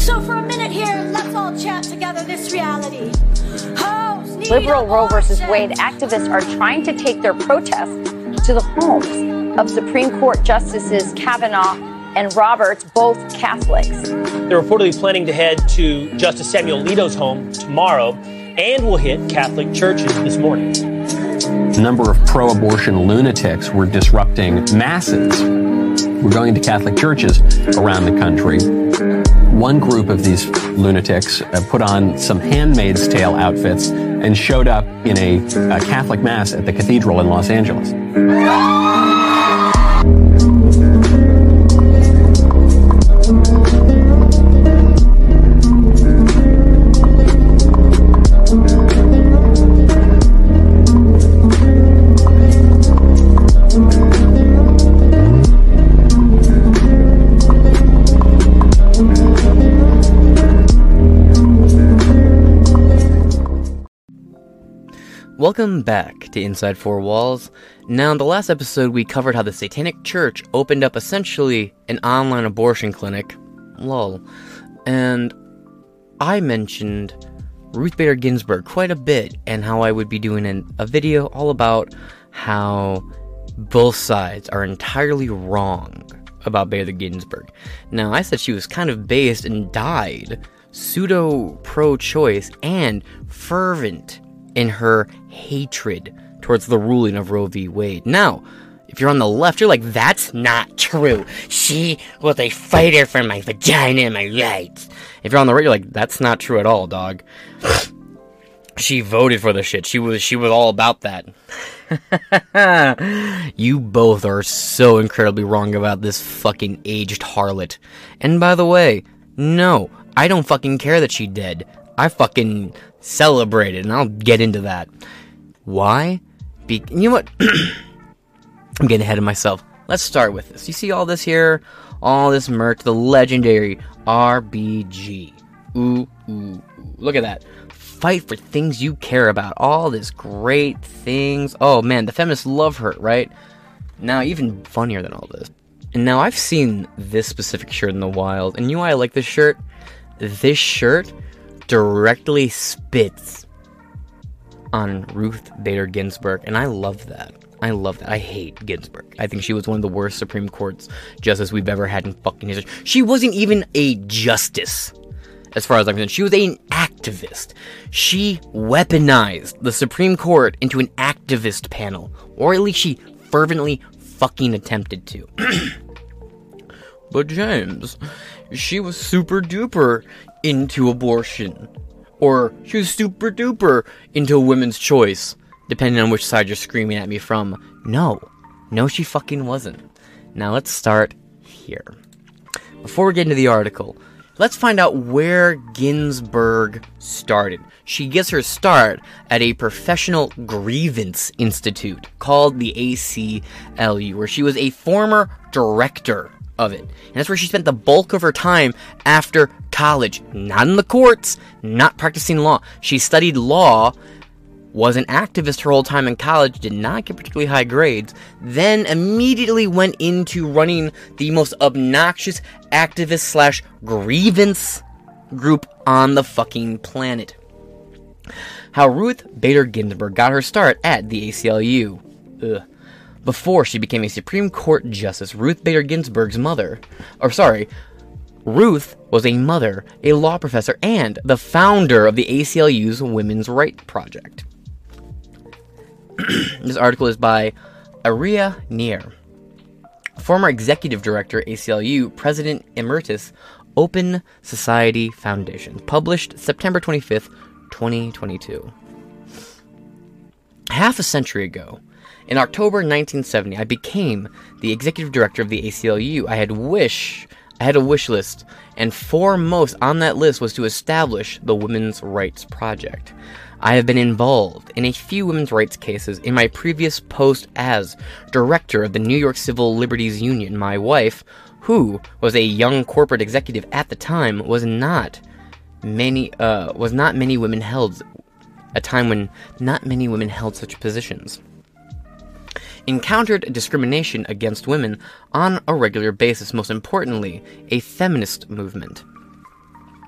So for a minute here, let's all chat together this reality. Liberal Roe versus Wade activists are trying to take their protests to the homes of Supreme Court Justices Kavanaugh and Roberts, both Catholics. They're reportedly planning to head to Justice Samuel Alito's home tomorrow and will hit Catholic churches this morning. A number of pro-abortion lunatics were disrupting masses. We're going to Catholic churches around the country. One group of these lunatics put on some Handmaid's Tale outfits and showed up in a Catholic mass at the cathedral in Los Angeles. Welcome back to Inside Four Walls. Now, in the last episode, we covered how the Satanic Church opened up essentially an online abortion clinic. Lol. And I mentioned Ruth Bader Ginsburg quite a bit, and how I would be doing a video all about how both sides are entirely wrong about Bader Ginsburg. Now, I said she was kind of based and died pseudo-pro-choice and fervent in her hatred towards the ruling of Roe v. Wade. Now, if you're on the left, you're like, that's not true. She was a fighter for my vagina and my rights. If you're on the right, you're like, that's not true at all, dog. She voted for the shit. She was all about that. You both are so incredibly wrong about this fucking aged harlot. And by the way, no, I don't fucking care that she dead. I fucking celebrate it, and I'll get into that. Why? You know what? I'm getting ahead of myself. Let's start with this. You see all this here? All this merch, the legendary RBG. Ooh, ooh, ooh. Look at that. Fight for things you care about. All this great things. Oh man, the feminists love her, right? Now, even funnier than all this. And now I've seen this specific shirt in the wild, and you know why I like this shirt? This shirt directly spits on Ruth Bader Ginsburg, and I love that. I love that. I hate Ginsburg. I think she was one of the worst Supreme Court justices we've ever had in fucking history. She wasn't even a justice, as far as I'm concerned. She was an activist. She weaponized the Supreme Court into an activist panel, or at least she fervently fucking attempted to. But James, she was super duper into abortion. Or she was super duper into women's choice, depending on which side you're screaming at me from. No, she fucking wasn't. Now let's start here. Before we get into the article, let's find out where Ginsburg started. She gets her start at a professional grievance institute called the ACLU, where she was a former director of it. And that's where she spent the bulk of her time after college. Not in the courts, not practicing law. She studied law, was an activist her whole time in college, did not get particularly high grades, then immediately went into running the most obnoxious activist / grievance group on the fucking planet. How Ruth Bader Ginsburg got her start at the ACLU. Before she became a Supreme Court Justice, Ruth Bader Ginsburg's Ruth was a mother, a law professor, and the founder of the ACLU's Women's Rights Project. This article is by Aria Neer, former executive director, ACLU, President Emeritus, Open Society Foundation, published September 25th, 2022. Half a century ago, in October 1970, I became the executive director of the ACLU. I had a wish list, and foremost on that list was to establish the Women's Rights Project. I have been involved in a few women's rights cases in my previous post as director of the New York Civil Liberties Union. My wife, who was a young corporate executive at the time, was not many women held a time when not many women held such positions. Encountered discrimination against women on a regular basis, most importantly, a feminist movement.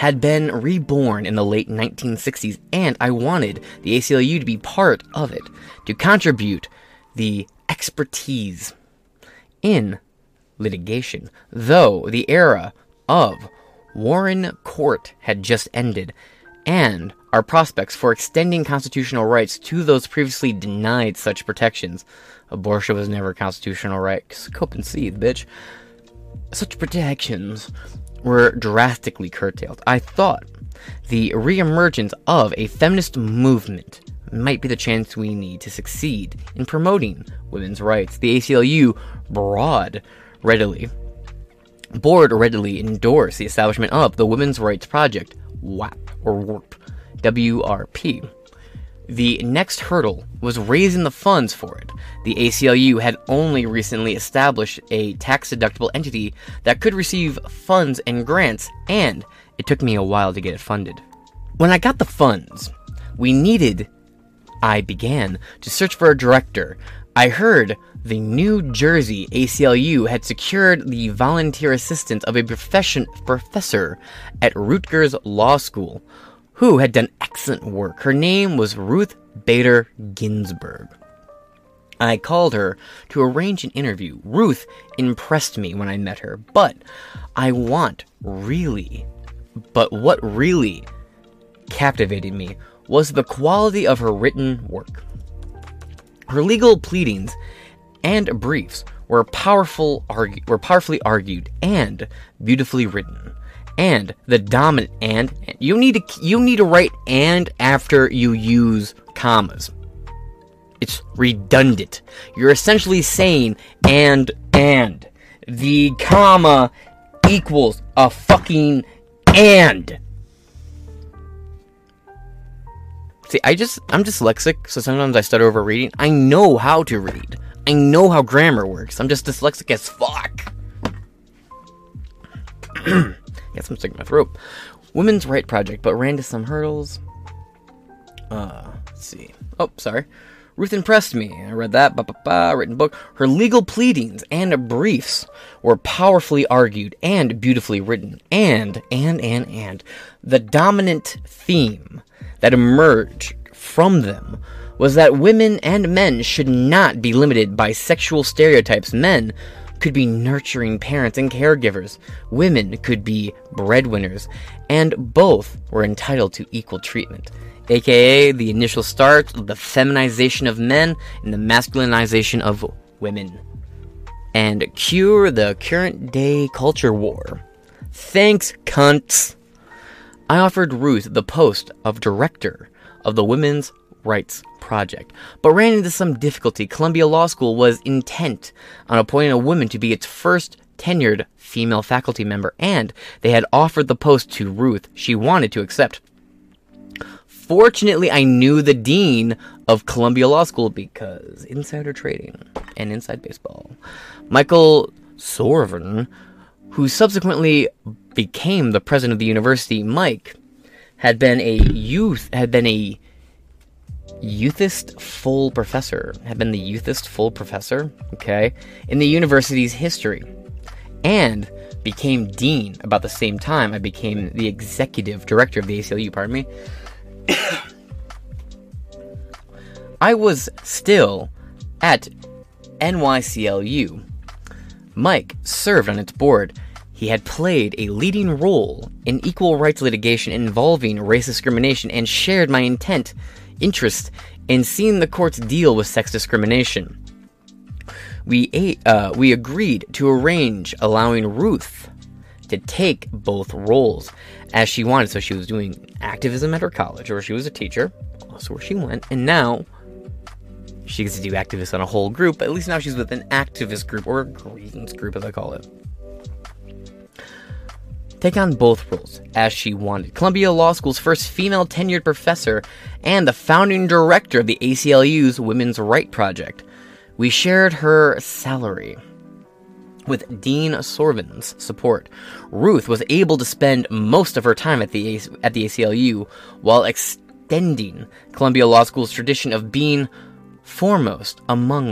had been reborn in the late 1960s, and I wanted the ACLU to be part of it, to contribute the expertise in litigation. Though the era of Warren Court had just ended, and our prospects for extending constitutional rights to those previously denied such protections. Abortion was never a constitutional right. Cope and seethe, bitch. Such protections were drastically curtailed. I thought the reemergence of a feminist movement might be the chance we need to succeed in promoting women's rights. The ACLU board readily endorsed the establishment of the Women's Rights Project, WAP, or WARP, WRP. The next hurdle was raising the funds for it. The ACLU had only recently established a tax-deductible entity that could receive funds and grants, and it took me a while to get it funded. When I got the funds I began to search for a director. I heard the New Jersey ACLU had secured the volunteer assistance of a professor at Rutgers Law School, who had done excellent work. Her name was Ruth Bader Ginsburg. I called her to arrange an interview. Ruth impressed me when I met her, but what really captivated me was the quality of her written work. Her legal pleadings and briefs were powerfully argued and beautifully written. And the dominant and you need to write and after you use commas. It's redundant. You're essentially saying and. The comma equals a fucking and. See, I'm dyslexic, so sometimes I stutter over reading. I know how to read. I know how grammar works. I'm just dyslexic as fuck. Got some stuck in my throat. Women's Right Project, but ran into some hurdles. Let's see. Oh, sorry. Ruth impressed me. I read that. Written book. Her legal pleadings and briefs were powerfully argued and beautifully written. And. The dominant theme that emerged from them was that women and men should not be limited by sexual stereotypes. Men could be nurturing parents and caregivers. Women could be breadwinners. And both were entitled to equal treatment. AKA the initial start of the feminization of men and the masculinization of women. And cure the current day culture war. Thanks, cunts. I offered Ruth the post of director of the Women's Rights Project, but ran into some difficulty. Columbia Law School was intent on appointing a woman to be its first tenured female faculty member, and they had offered the post to Ruth. She wanted to accept. Fortunately, I knew the dean of Columbia Law School because insider trading and inside baseball. Michael Sorvin, who subsequently became the president of the university. Mike had been a youthist full professor, okay, in the university's history, and became dean about the same time I became the executive director of the ACLU, pardon me. I was still at NYCLU. Mike served on its board. He had played a leading role in equal rights litigation involving race discrimination and shared my interest in seeing the courts deal with sex discrimination. We agreed to arrange allowing Ruth to take both roles as she wanted. So she was doing activism at her college, or she was a teacher, also where she went, and now she gets to do activists on a whole group, but at least now she's with an activist group, or a grievance group as I call it. Take on both roles as she wanted. Columbia Law School's first female tenured professor and the founding director of the ACLU's Women's Right Project. We shared her salary. With Dean Sorvin's support, Ruth was able to spend most of her time at the ACLU while extending Columbia Law School's tradition of being foremost among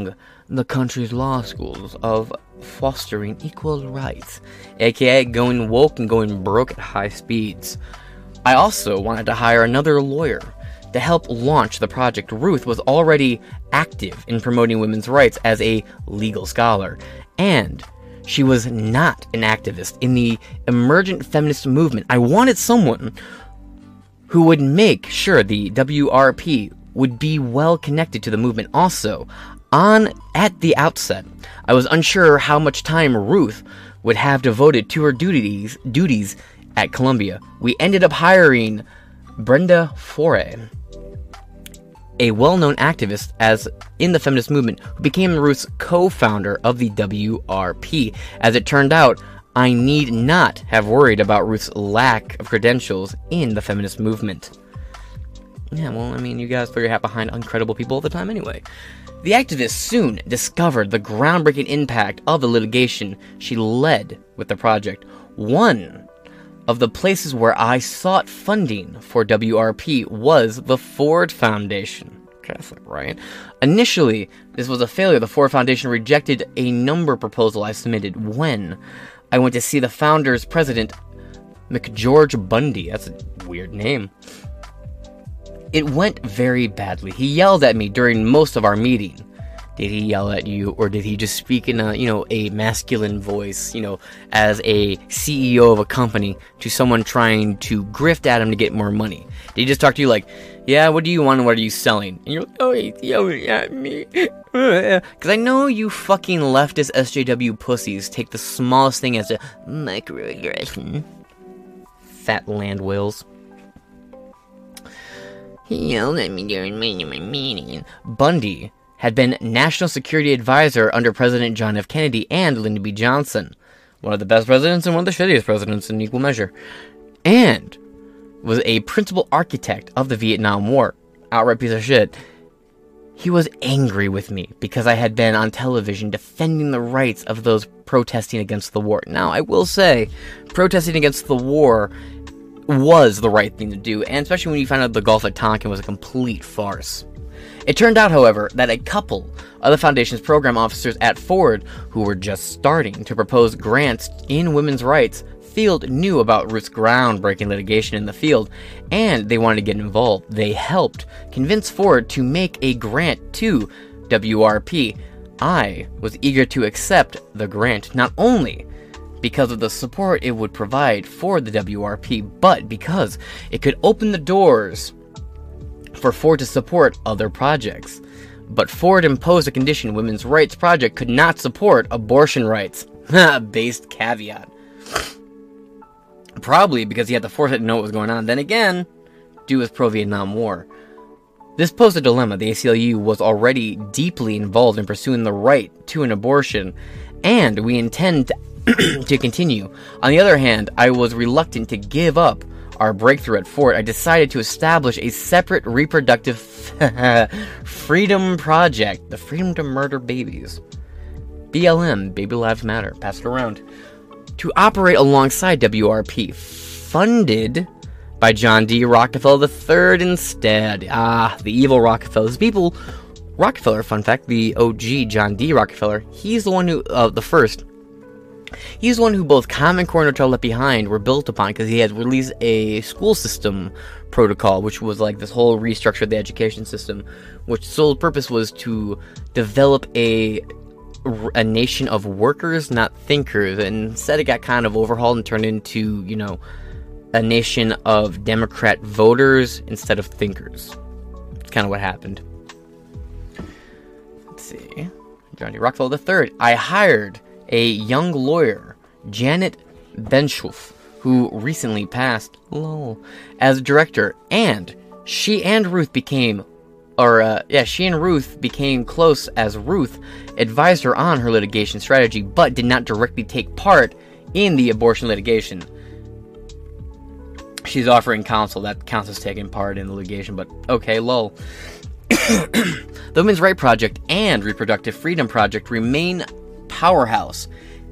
the country's law schools of fostering equal rights, aka going woke and going broke at high speeds. I also wanted to hire another lawyer to help launch the project. Ruth was already active in promoting women's rights as a legal scholar, and she was not an activist in the emergent feminist movement. I wanted someone who would make sure the WRP would be well connected to the movement. Also, at the outset, I was unsure how much time Ruth would have devoted to her duties at Columbia. We ended up hiring Brenda Foray, a well-known activist in the feminist movement, who became Ruth's co-founder of the WRP. As it turned out, I need not have worried about Ruth's lack of credentials in the feminist movement. Yeah, well, I mean, you guys throw your hat behind incredible people all the time anyway. The activist soon discovered the groundbreaking impact of the litigation she led with the project. One of the places where I sought funding for WRP was the Ford Foundation. Catholic, right? Initially, this was a failure. The Ford Foundation rejected a number of proposals I submitted when I went to see the founder's president, McGeorge Bundy. That's a weird name. It went very badly. He yelled at me during most of our meeting. Did he yell at you, or did he just speak in a masculine voice, as a CEO of a company to someone trying to grift at him to get more money? Did he just talk to you like, yeah, what do you want and what are you selling? And you're like, oh, he's yelling at me. Because I know you fucking leftist SJW pussies take the smallest thing as a microaggression. Fat land whales. He yelled at me during my meeting. Bundy had been National Security Advisor under President John F. Kennedy and Lyndon B. Johnson, one of the best presidents and one of the shittiest presidents in equal measure, and was a principal architect of the Vietnam War. Outright piece of shit. He was angry with me because I had been on television defending the rights of those protesting against the war. Now, I will say, protesting against the war was the right thing to do, and especially when you found out the Gulf of Tonkin was a complete farce. It turned out, however, that a couple of the Foundation's program officers at Ford, who were just starting to propose grants in women's rights field, knew about Ruth's groundbreaking litigation in the field, and they wanted to get involved. They helped convince Ford to make a grant to WRP. I was eager to accept the grant, not only because of the support it would provide for the WRP, but because it could open the doors for Ford to support other projects. But Ford imposed a condition: Women's Rights Project could not support abortion rights. Based caveat. Probably because he had the foresight to know what was going on. Then again, due to his pro-Vietnam War. This posed a dilemma. The ACLU was already deeply involved in pursuing the right to an abortion, and we intend to continue. On the other hand, I was reluctant to give up our breakthrough at Ford. I decided to establish a separate reproductive freedom project, the Freedom to Murder Babies. BLM, Baby Lives Matter, pass it around, to operate alongside WRP, funded by John D. Rockefeller III instead. The evil Rockefellers. People, Rockefeller, fun fact, the OG John D. Rockefeller, he's the one who, the first, he's the one who both Common Core and No Child Left Behind were built upon, because he had released a school system protocol, which was like this whole restructure of the education system, which sole purpose was to develop a nation of workers, not thinkers, and instead it got kind of overhauled and turned into, a nation of Democrat voters instead of thinkers. That's kind of what happened. Let's see. John D. Rockefeller III. I hired a young lawyer, Janet Benschulf, who recently passed, as director, and she and Ruth became close as Ruth advised her on her litigation strategy, but did not directly take part in the abortion litigation. She's offering counsel. That counts as taking part in the litigation, but okay, lol. The Women's Rights Project and Reproductive Freedom Project remain powerhouses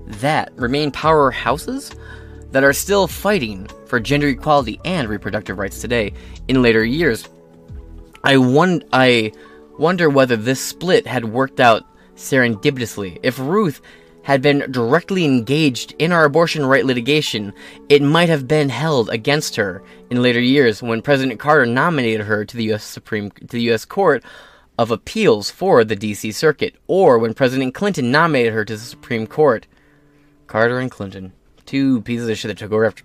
that are still fighting for gender equality and reproductive rights today. In later years, I wonder whether this split had worked out serendipitously. If Ruth had been directly engaged in our abortion right litigation, it might have been held against her in later years when President Carter nominated her to the U.S. Court of Appeals for the D.C. Circuit, or when President Clinton nominated her to the Supreme Court. Carter and Clinton, two pieces of shit that took over after.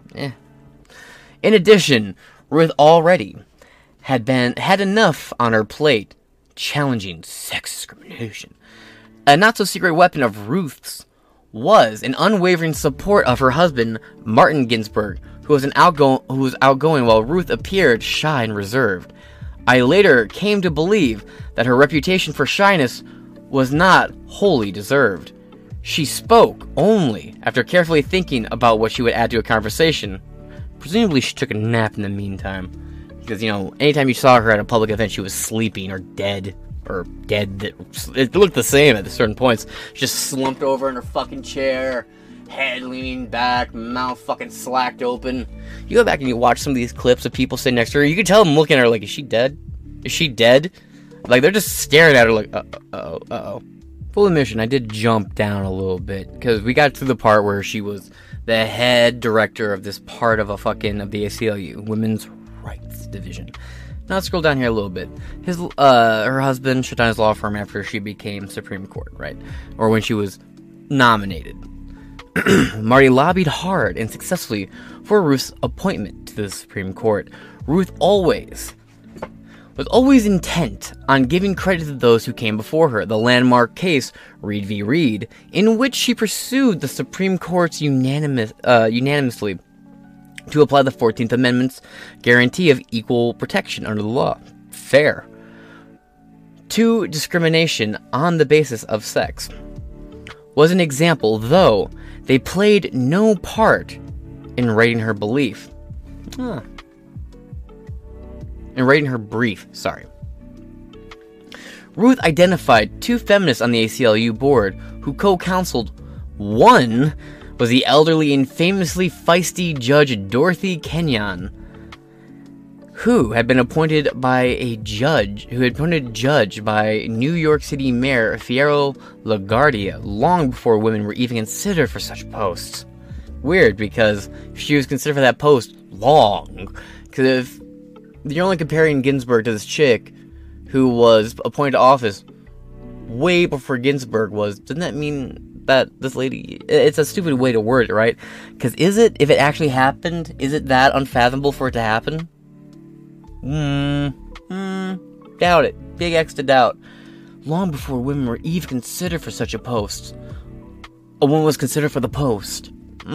In addition, Ruth already had enough on her plate challenging sex discrimination. A not-so-secret weapon of Ruth's was an unwavering support of her husband, Martin Ginsburg, who was outgoing while Ruth appeared shy and reserved. I later came to believe that her reputation for shyness was not wholly deserved. She spoke only after carefully thinking about what she would add to a conversation. Presumably she took a nap in the meantime. Because, anytime you saw her at a public event, she was sleeping or dead. Or dead. It looked the same at certain points. Just slumped over in her fucking chair. Head leaning back. Mouth fucking slacked open. You go back and you watch some of these clips of people sitting next to her. You can tell them looking at her like, is she dead? Is she dead? Like, they're just staring at her like, uh-oh. Full admission, I did jump down a little bit. Because we got to the part where she was the head director of this part of the ACLU. Women's Rights Division. Now let's scroll down here a little bit. Her husband shut down his law firm after she became Supreme Court, right? Or when she was nominated. Marty lobbied hard and successfully for Ruth's appointment to the Supreme Court. Ruth was always intent on giving credit to those who came before her. The landmark case, Reed v. Reed, in which she pursued the Supreme Court's unanimously to apply the 14th Amendment's guarantee of equal protection under the law. Fair. To discrimination on the basis of sex. Was an example, though they played no part in writing her brief, Ruth identified two feminists on the ACLU board who co-counseled. One was the elderly and famously feisty Judge Dorothy Kenyon, who had been appointed judge by New York City Mayor Fiero LaGuardia long before women were even considered for such posts. Weird, because she was considered for that post long. Because if you're only comparing Ginsburg to this chick who was appointed to office way before Ginsburg was, doesn't that mean that this lady, it's a stupid way to word it, right? Because if it actually happened, is it that unfathomable for it to happen? Doubt it. Big X to doubt. Long before women were even considered for such a post. A woman was considered for the post.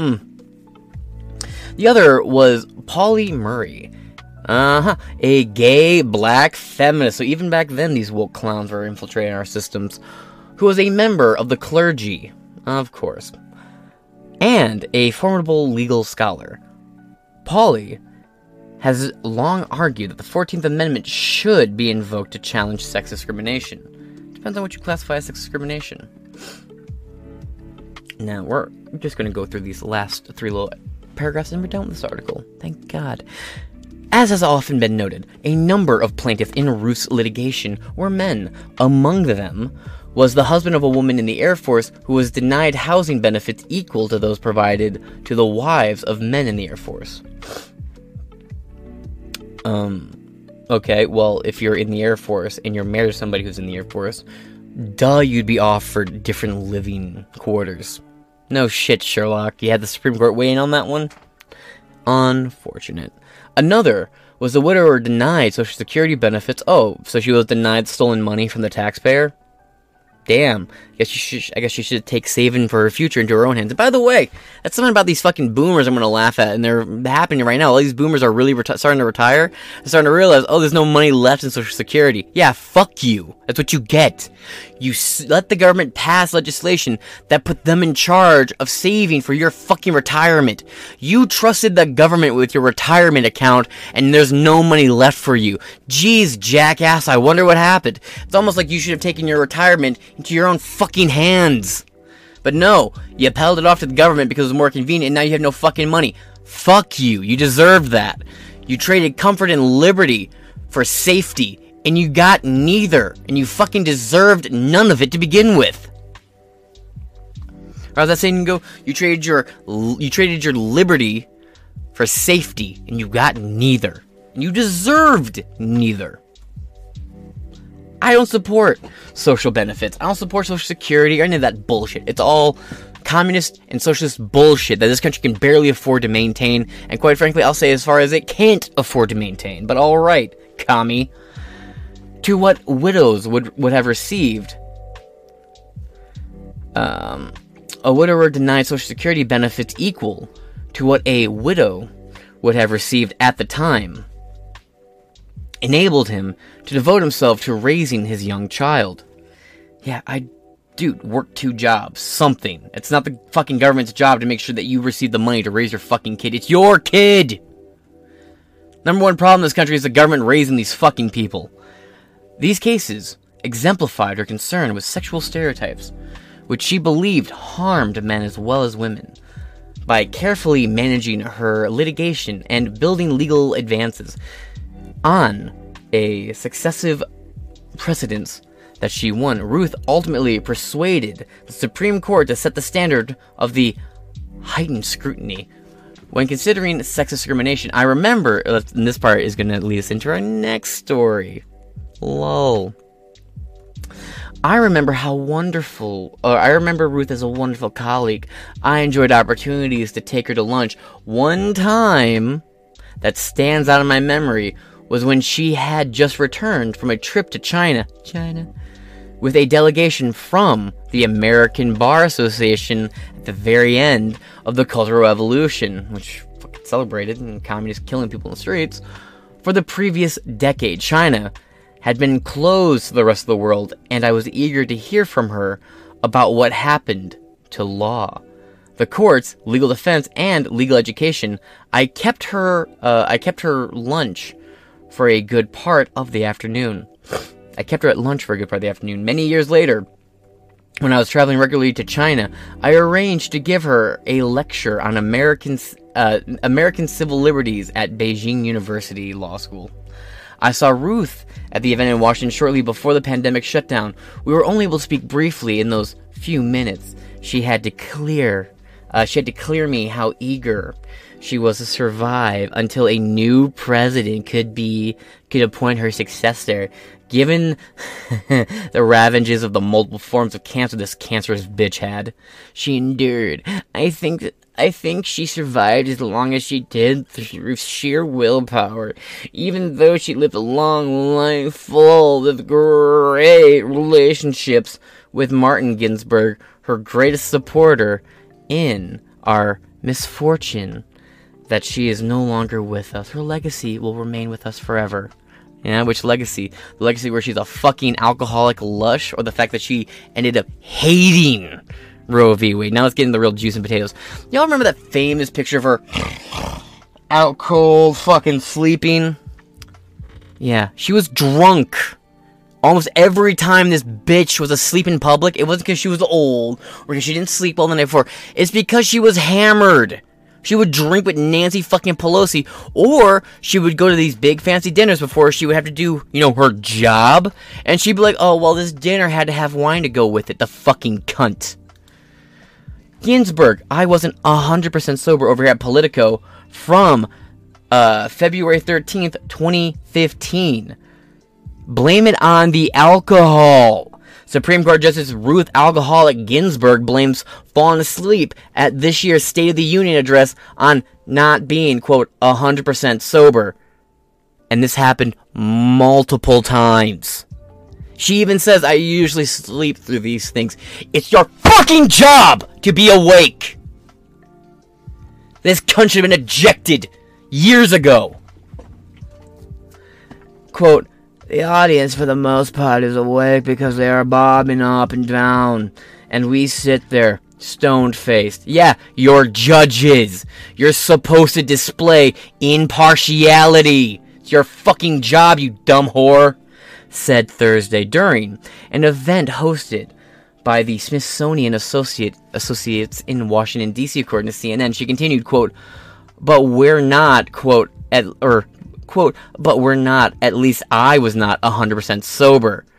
The other was Pauli Murray. A gay, black feminist. So even back then, these woke clowns were infiltrating our systems. Who was a member of the clergy, of course. And a formidable legal scholar. Pauli has long argued that the 14th Amendment should be invoked to challenge sex discrimination. Depends on what you classify as sex discrimination. Now, we're just going to go through these last three little paragraphs and we're done with this article. Thank God. As has often been noted, a number of plaintiffs in Ruth's litigation were men. Among them was the husband of a woman in the Air Force who was denied housing benefits equal to those provided to the wives of men in the Air Force. Okay, well, if you're in the Air Force and you're married to somebody who's in the Air Force, you'd be offered different living quarters. No shit, Sherlock. You had the Supreme Court weighing on that one? Unfortunate. Another was the widower denied Social Security benefits. Oh, so she was denied stolen money from the taxpayer? Damn. I guess she should take saving for her future into her own hands. And by the way, that's something about these fucking boomers I'm going to laugh at, and they're happening right now. All these boomers are really starting to retire. They're starting to realize, there's no money left in Social Security. Yeah, fuck you. That's what you get. You let the government pass legislation that put them in charge of saving for your fucking retirement. You trusted the government with your retirement account, and there's no money left for you. Jeez, jackass, I wonder what happened. It's almost like you should have taken your retirement into your own fucking hands. But no, you upheld it off to the government because it was more convenient, and now you have no fucking money. Fuck you. You deserved that. You traded comfort and liberty for safety, and you got neither, and you fucking deserved none of it to begin with. Or as that saying go, you traded your liberty for safety, and you got neither. And you deserved neither. I don't support social benefits. I don't support Social Security or any of that bullshit. It's all communist and socialist bullshit that this country can barely afford to maintain, and quite frankly, I'll say as far as it can't afford to maintain. But alright, commie. To what widows would have received, a widower denied Social Security benefits equal to what a widow would have received at the time, enabled him to devote himself to raising his young child. Yeah, dude, work 2 jobs, something. It's not the fucking government's job to make sure that you receive the money to raise your fucking kid. It's your kid! Number one problem in this country is the government raising these fucking people. These cases exemplified her concern with sexual stereotypes, which she believed harmed men as well as women. By carefully managing her litigation and building legal advances on a successive precedents that she won, Ruth ultimately persuaded the Supreme Court to set the standard of the heightened scrutiny when considering sex discrimination. I remember, and this part is going to lead us into our next story. Lol. I remember Ruth as a wonderful colleague. I enjoyed opportunities to take her to lunch. One time that stands out in my memory was when she had just returned from a trip to China, with a delegation from the American Bar Association at the very end of the Cultural Revolution, which fucking celebrated and communists killing people in the streets. For the previous decade, China had been closed to the rest of the world, and I was eager to hear from her about what happened to law, the courts, legal defense, and legal education. I kept her lunch for a good part of the afternoon. Many years later, when I was traveling regularly to China, I arranged to give her a lecture on American civil liberties at Beijing University Law School. I saw Ruth at the event in Washington shortly before the pandemic shutdown. We were only able to speak briefly in those few minutes. She had to clear me how eager she was to survive until a new president could appoint her successor. Given the ravages of the multiple forms of cancer this cancerous bitch had, she endured. I think she survived as long as she did through sheer willpower, even though she lived a long life full of great relationships with Martin Ginsburg, her greatest supporter in our misfortune that she is no longer with us. Her legacy will remain with us forever. Yeah, which legacy? The legacy where she's a fucking alcoholic lush, or the fact that she ended up hating Roe v. Wade? Now let's get into the real juice and potatoes. Y'all remember that famous picture of her out cold, fucking sleeping? Yeah, she was drunk almost every time this bitch was asleep in public. It wasn't because she was old, or because she didn't sleep well the night before. It's because she was hammered. She would drink with Nancy fucking Pelosi, or she would go to these big fancy dinners before she would have to do, her job, and she'd be like, oh, well, this dinner had to have wine to go with it, the fucking cunt. Ginsburg, I wasn't 100% sober over here at Politico from February 13th, 2015. Blame it on the alcohol. Supreme Court Justice Ruth Alcoholic Ginsburg blames falling asleep at this year's State of the Union address on not being, quote, 100% sober. And this happened multiple times. She even says, I usually sleep through these things. It's your fucking job to be awake. This cunt should have been ejected years ago. Quote, the audience, for the most part, is awake because they are bobbing up and down, and we sit there, stone-faced. Yeah, you're judges. You're supposed to display impartiality. It's your fucking job, you dumb whore, said Thursday during an event hosted by the Smithsonian Associates in Washington, D.C., according to CNN. She continued, quote, but we're not, quote, but we're not, at least I was not 100% sober.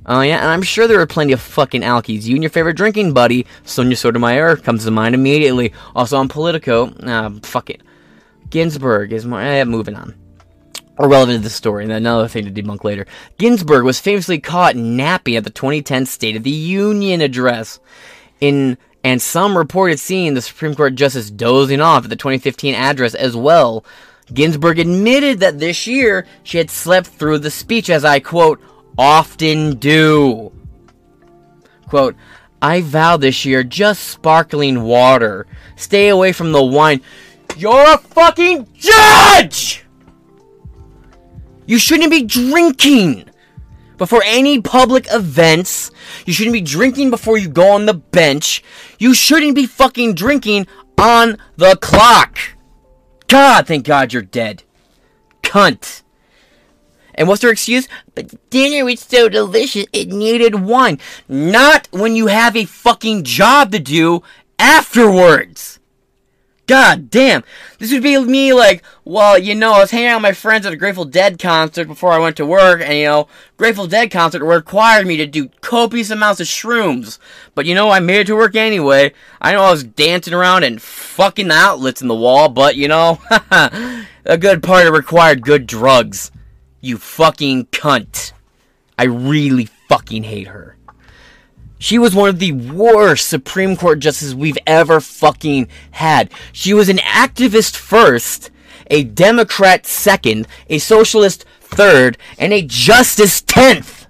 Oh, yeah, and I'm sure there are plenty of fucking alkies. You and your favorite drinking buddy, Sonia Sotomayor, comes to mind immediately. Also on Politico, fuck it. Ginsburg is more, moving on. Or relevant to the story, and another thing to debunk later. Ginsburg was famously caught napping at the 2010 State of the Union address. And some reported seeing the Supreme Court justice dozing off at the 2015 address as well. Ginsburg admitted that this year she had slept through the speech, as I, quote, often do. Quote, I vow this year just sparkling water. Stay away from the wine. You're a fucking judge! You shouldn't be drinking before any public events. You shouldn't be drinking before you go on the bench. You shouldn't be fucking drinking on the clock. God, thank God you're dead. Cunt. And what's their excuse? But dinner was so delicious, it needed wine. Not when you have a fucking job to do afterwards. God damn. This would be me like, well, I was hanging out with my friends at a Grateful Dead concert before I went to work, and, Grateful Dead concert required me to do copious amounts of shrooms. But, I made it to work anyway. I know I was dancing around and fucking the outlets in the wall, but, a good party required good drugs. You fucking cunt. I really fucking hate her. She was one of the worst Supreme Court justices we've ever fucking had. She was an activist first, a Democrat second, a socialist third, and a justice 10th.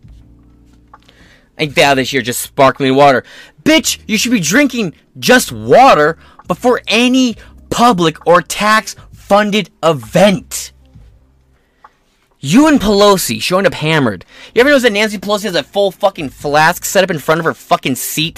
I vow this year just sparkling water. Bitch, you should be drinking just water before any public or tax-funded event. You and Pelosi showing up hammered. You ever notice that Nancy Pelosi has a full fucking flask set up in front of her fucking seat?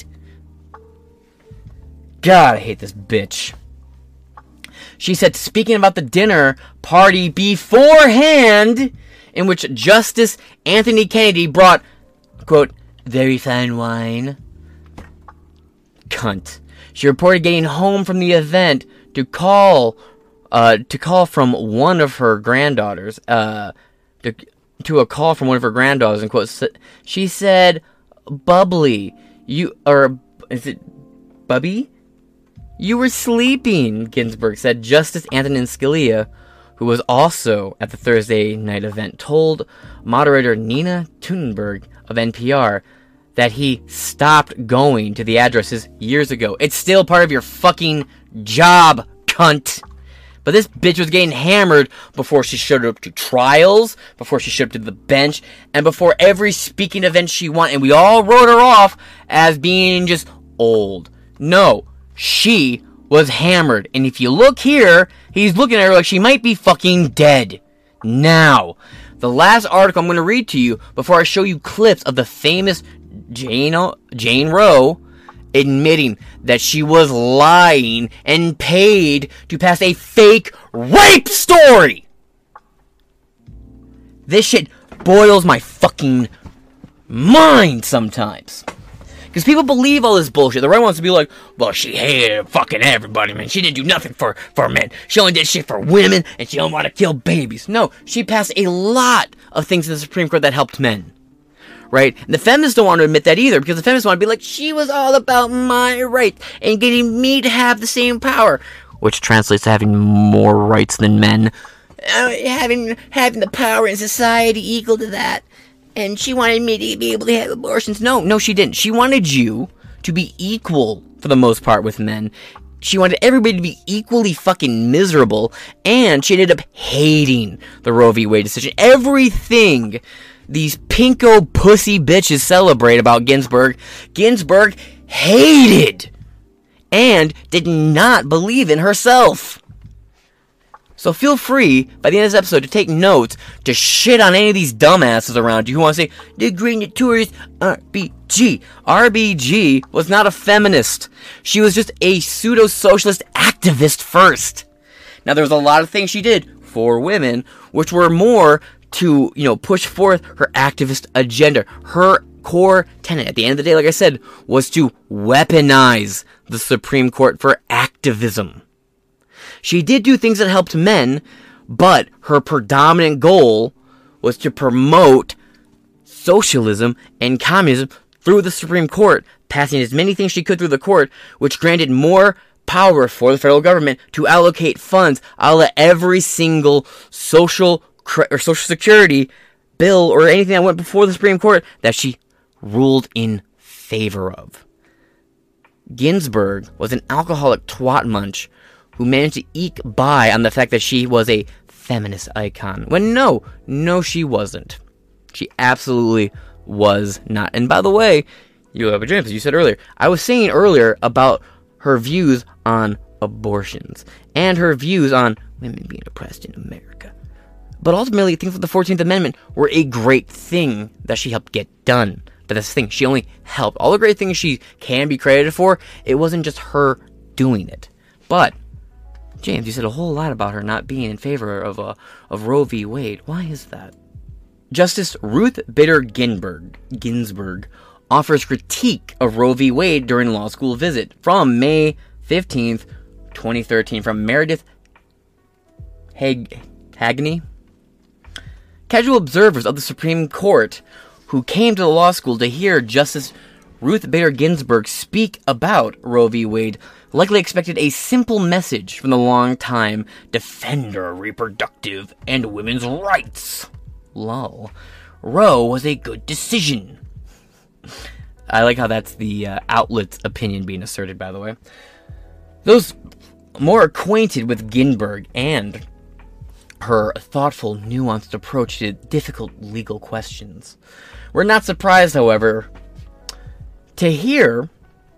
God, I hate this bitch. She said, speaking about the dinner party beforehand, in which Justice Anthony Kennedy brought, quote, very fine wine. Cunt. She reported getting home from the event to call from one of her granddaughters, to a call from one of her granddaughters, and quote, she said, Bubbly, is it Bubby? You were sleeping, Ginsburg said. Justice Antonin Scalia, who was also at the Thursday night event, told moderator Nina Thunberg of NPR that he stopped going to the addresses years ago. It's still part of your fucking job, cunt. But this bitch was getting hammered before she showed up to trials, before she showed up to the bench, and before every speaking event she won. And we all wrote her off as being just old. No, she was hammered. And if you look here, he's looking at her like she might be fucking dead. Now, the last article I'm going to read to you before I show you clips of the famous Jane Roe admitting that she was lying and paid to pass a fake rape story. This shit boils my fucking mind sometimes. Because people believe all this bullshit. The right wants to be like, well, she hated fucking everybody, man. She didn't do nothing for men. She only did shit for women, and she don't want to kill babies. No, she passed a lot of things in the Supreme Court that helped men. Right? And the feminists don't want to admit that either, because the feminists want to be like, she was all about my rights and getting me to have the same power, which translates to having more rights than men. Having the power in society equal to that. And she wanted me to be able to have abortions. No, she didn't. She wanted you to be equal, for the most part, with men. She wanted everybody to be equally fucking miserable, and she ended up hating the Roe v. Wade decision. Everything these pinko pussy bitches celebrate about Ginsburg hated and did not believe in herself. So feel free, by the end of this episode, to take notes to shit on any of these dumbasses around you who want to say, the Green Notorious RBG. RBG was not a feminist. She was just a pseudo-socialist activist first. Now, there was a lot of things she did for women, which were more to, push forth her activist agenda. Her core tenet, at the end of the day, like I said, was to weaponize the Supreme Court for activism. She did do things that helped men, but her predominant goal was to promote socialism and communism through the Supreme Court, passing as many things she could through the court, which granted more power for the federal government to allocate funds a la every single social security bill or anything that went before the Supreme Court that she ruled in favor of. Ginsburg was an alcoholic twat munch who managed to eke by on the fact that she was a feminist icon. When no, she wasn't. She absolutely was not. And by the way, you have a James, as you said earlier, I was saying earlier about her views on abortions and her views on women being oppressed in America. But ultimately, things like the 14th Amendment were a great thing that she helped get done. But that's the thing, she only helped. All the great things she can be credited for, it wasn't just her doing it. But, James, you said a whole lot about her not being in favor of Roe v. Wade. Why is that? Justice Ruth Bader Ginsburg offers critique of Roe v. Wade during a law school visit from May 15th, 2013, from Meredith Hagney. Casual observers of the Supreme Court who came to the law school to hear Justice Ruth Bader Ginsburg speak about Roe v. Wade likely expected a simple message from the longtime defender of reproductive and women's rights. Lol. Roe was a good decision. I like how that's the outlet's opinion being asserted, by the way. Those more acquainted with Ginsburg and her thoughtful, nuanced approach to difficult legal questions were not surprised, however, to hear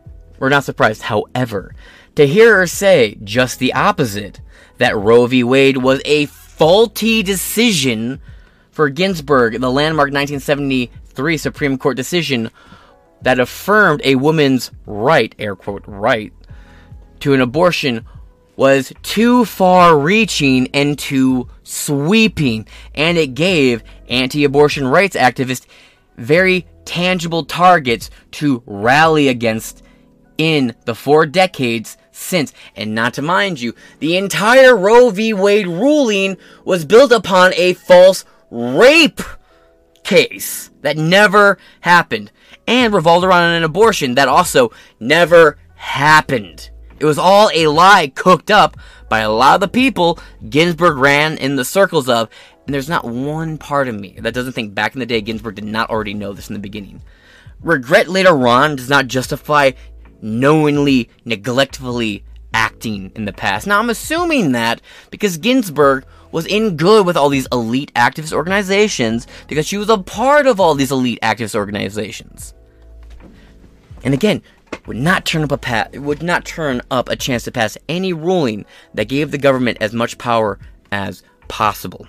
her say just the opposite, that Roe v. Wade was a faulty decision. For Ginsburg, the landmark 1973 Supreme Court decision that affirmed a woman's right, air quote, right, to an abortion was too far-reaching and too sweeping, and it gave anti-abortion rights activists very tangible targets to rally against in the 4 decades since. And not to mind you, the entire Roe v. Wade ruling was built upon a false rape case that never happened, and revolved around an abortion that also never happened. It was all a lie cooked up by a lot of the people Ginsburg ran in the circles of, and there's not one part of me that doesn't think back in the day Ginsburg did not already know this in the beginning. Regret later on does not justify knowingly, neglectfully acting in the past. Now, I'm assuming that because Ginsburg was in good with all these elite activist organizations, because she was a part of all these elite activist organizations. And again, would not turn up a chance to pass any ruling that gave the government as much power as possible.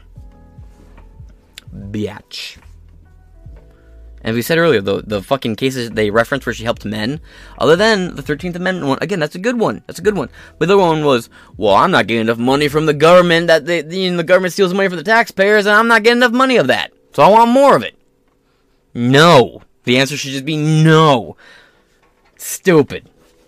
Biatch. And we said earlier, the fucking cases they referenced where she helped men, other than the 13th Amendment one, again, that's a good one. But the other one was, well, I'm not getting enough money from the government, that the government steals money from the taxpayers, and I'm not getting enough money of that. So I want more of it. No. The answer should just be no. Stupid.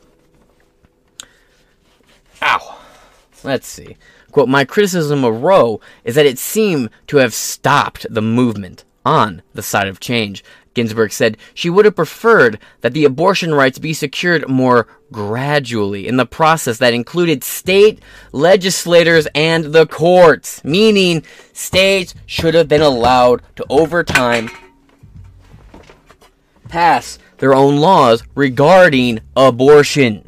Ow. Let's see. Quote, my criticism of Roe is that it seemed to have stopped the movement on the side of change. Ginsburg said she would have preferred that the abortion rights be secured more gradually in the process that included state legislators and the courts, meaning states should have been allowed to, over time, pass their own laws regarding abortion.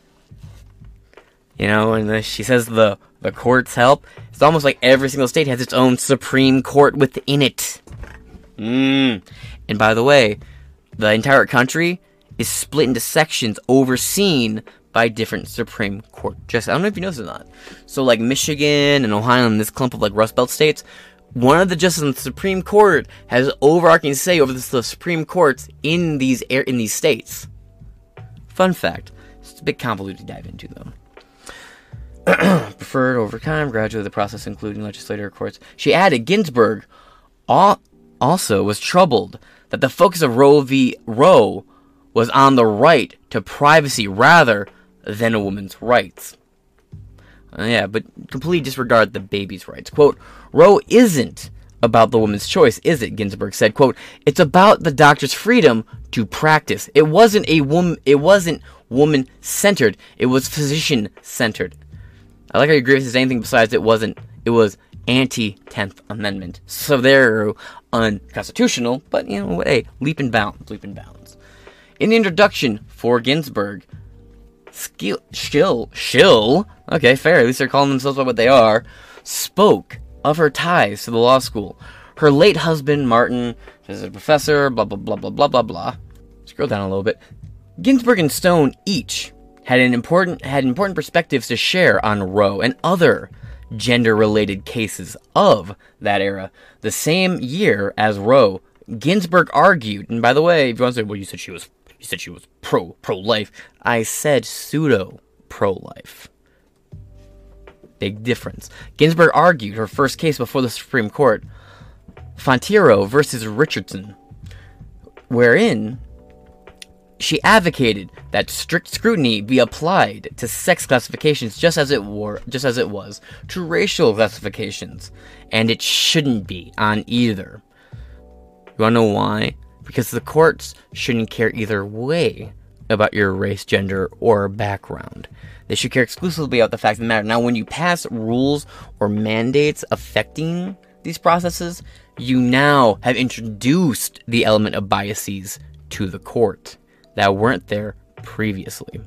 You know, and she says the courts help. It's almost like every single state has its own Supreme Court within it. And by the way, the entire country is split into sections overseen by different Supreme Court justices. I don't know if you noticed or not. So like Michigan and Ohio and this clump of like Rust Belt states, one of the justices in the Supreme Court has overarching say over the Supreme Courts in these states. Fun fact. It's a bit convoluted to dive into, though. Preferred over time, gradually the process including legislative courts. She added, Ginsburg also was troubled that the focus of Roe was on the right to privacy rather than a woman's rights. But completely disregard the baby's rights. Quote, Roe isn't about the woman's choice, is it? Ginsburg said, quote, "It's about the doctor's freedom to practice. It wasn't woman-centered. It was physician-centered." I like how you agree with anything besides it was anti-10th Amendment. So they're unconstitutional, but, hey, leap and bounds. In the introduction for Ginsburg, Schill, okay, fair, at least they're calling themselves by what they are, spoke of her ties to the law school. Her late husband, Martin, is a professor, blah, blah, blah, blah, blah, blah, blah. Scroll down a little bit. Ginsburg and Stone each had important perspectives to share on Roe and other gender-related cases of that era. The same year as Roe, Ginsburg argued, and by the way, if you want to say, well, you said she was pro-life. I said pseudo-pro-life. Big difference. Ginsburg argued her first case before the Supreme Court, Frontiero versus Richardson, wherein she advocated that strict scrutiny be applied to sex classifications just as it was to racial classifications, and it shouldn't be on either. You wanna know why? Because the courts shouldn't care either way about your race, gender, or background. They should care exclusively about the facts that matter. Now, when you pass rules or mandates affecting these processes, you now have introduced the element of biases to the court that weren't there previously.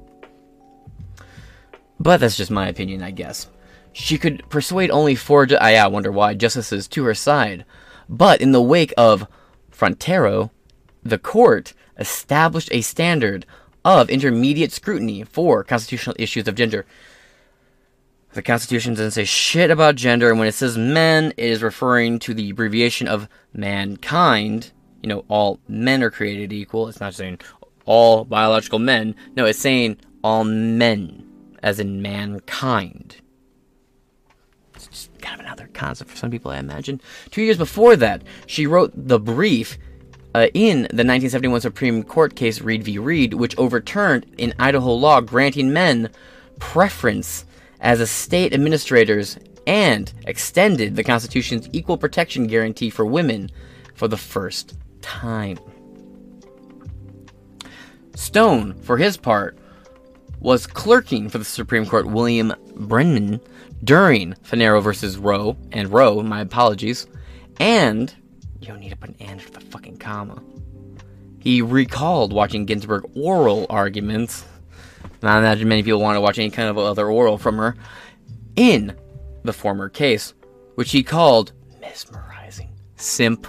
But that's just my opinion, I guess. She could persuade only 4, I wonder why, justices to her side. But in the wake of Frontiero, the court established a standard of intermediate scrutiny for constitutional issues of gender. The Constitution doesn't say shit about gender, and when it says men, it is referring to the abbreviation of mankind. All men are created equal. It's not saying all biological men. No, it's saying all men, as in mankind. It's just kind of another concept for some people, I imagine. 2 years before that, she wrote the brief in the 1971 Supreme Court case Reed v. Reed, which overturned an Idaho law granting men preference as a state administrators and extended the Constitution's equal protection guarantee for women for the first time. Stone, for his part, was clerking for the Supreme Court William Brennan during Frontiero versus Roe, my apologies, and you don't need to put an and for the fucking comma. He recalled watching Ginsburg oral arguments. I imagine many people want to watch any kind of other oral from her in the former case, which he called mesmerizing. Simp.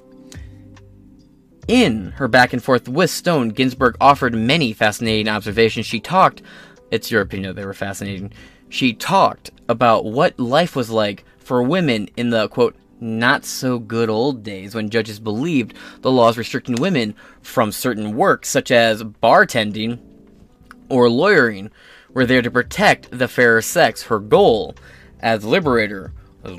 In her back and forth with Stone, Ginsburg offered many fascinating observations. She talked, it's your opinion they were fascinating, she talked about what life was like for women in the, quote, not so good old days when judges believed the laws restricting women from certain work, such as bartending or lawyering, were there to protect the fairer sex. Her goal as a litigator,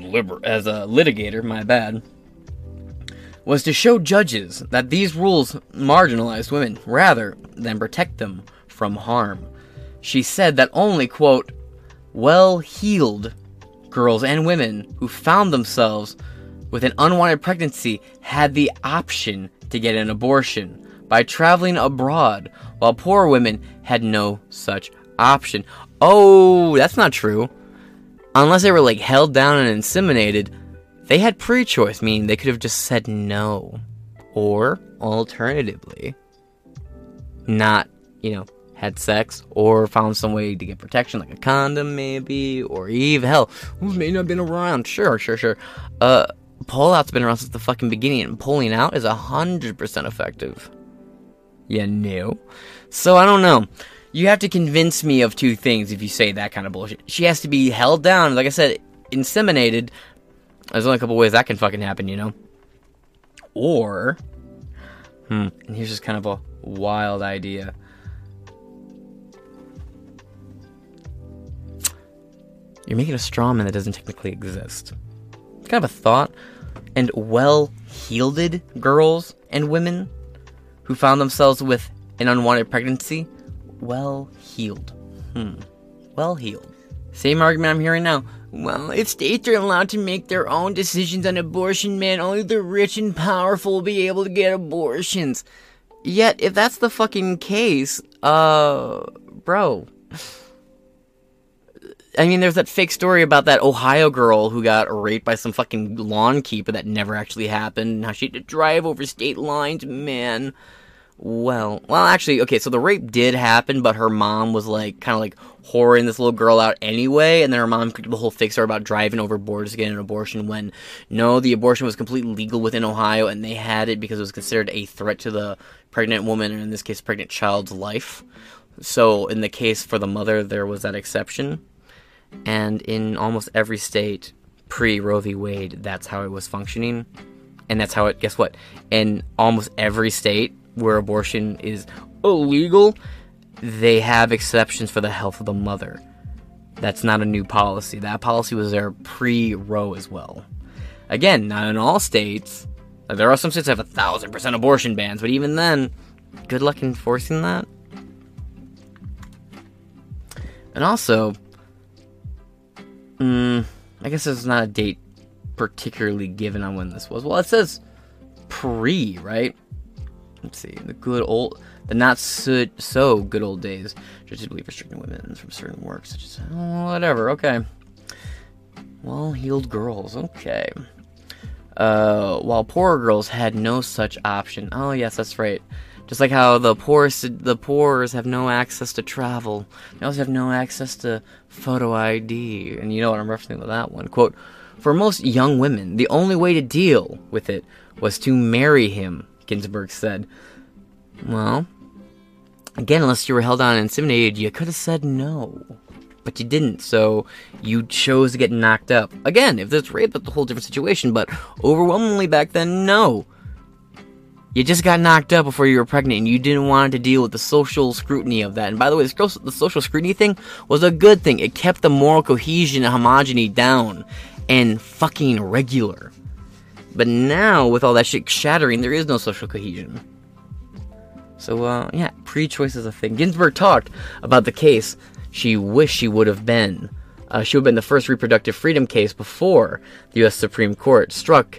was to show judges that these rules marginalized women rather than protect them from harm. She said that only, quote, well-heeled girls and women who found themselves with an unwanted pregnancy had the option to get an abortion by traveling abroad, while poor women had no such option. Oh, that's not true. Unless they were, held down and inseminated, they had pre-choice, meaning they could have just said no. Or, alternatively, not, had sex, or found some way to get protection, like a condom, maybe, or even, hell, who may not have been around, sure. Pull-out's been around since the fucking beginning, and pulling out is 100% effective. You knew? So, I don't know. You have to convince me of two things if you say that kind of bullshit. She has to be held down, like I said, inseminated. There's only a couple ways that can fucking happen, Or, and here's just kind of a wild idea. You're making a straw man that doesn't technically exist. It's kind of a thought. And well-heeled girls and women who found themselves with an unwanted pregnancy. Well-heeled. Well-heeled. Same argument I'm hearing now. well, if states are allowed to make their own decisions on abortion, man, only the rich and powerful will be able to get abortions. Yet, if that's the fucking case, bro. I mean, there's that fake story about that Ohio girl who got raped by some fucking lawn keeper that never actually happened, and how she had to drive over state lines, man. Well, actually, okay, so the rape did happen, but her mom was, like, kind of, like, whoring this little girl out anyway, and then her mom could do the whole fake story about driving over borders to get an abortion when, no, the abortion was completely legal within Ohio, and they had it because it was considered a threat to the pregnant woman, or in this case, pregnant child's life. So, in the case for the mother, there was that exception. And in almost every state pre-Roe v. Wade, that's how it was functioning. And that's how it, guess what? In almost every state where abortion is illegal, they have exceptions for the health of the mother. That's not a new policy. That policy was there pre-Roe as well. Again, not in all states. There are some states that have 1,000% abortion bans, but even then, good luck enforcing that. And also, I guess there's not a date particularly given on when this was. Well, it says pre, right? Let's see. The not so good old days. Just believe restricting women from certain work, such as, whatever, okay. Well-heeled girls, okay. While poorer girls had no such option. Oh, yes, that's right. Just like how the poors have no access to travel. They also have no access to photo ID. And you know what I'm referencing to that one. Quote, for most young women, the only way to deal with it was to marry him, Ginsburg said. Well, again, unless you were held on and inseminated, you could have said no. But you didn't, so you chose to get knocked up. Again, if there's rape, that's a whole different situation, but overwhelmingly back then, no. You just got knocked up before you were pregnant, and you didn't want to deal with the social scrutiny of that. And by the way, the social scrutiny thing was a good thing. It kept the moral cohesion and homogeny down and fucking regular. But now, with all that shit shattering, there is no social cohesion. So, yeah, pre-choice is a thing. Ginsburg talked about the case she wished she would have been. She would have been the first reproductive freedom case before the U.S. Supreme Court struck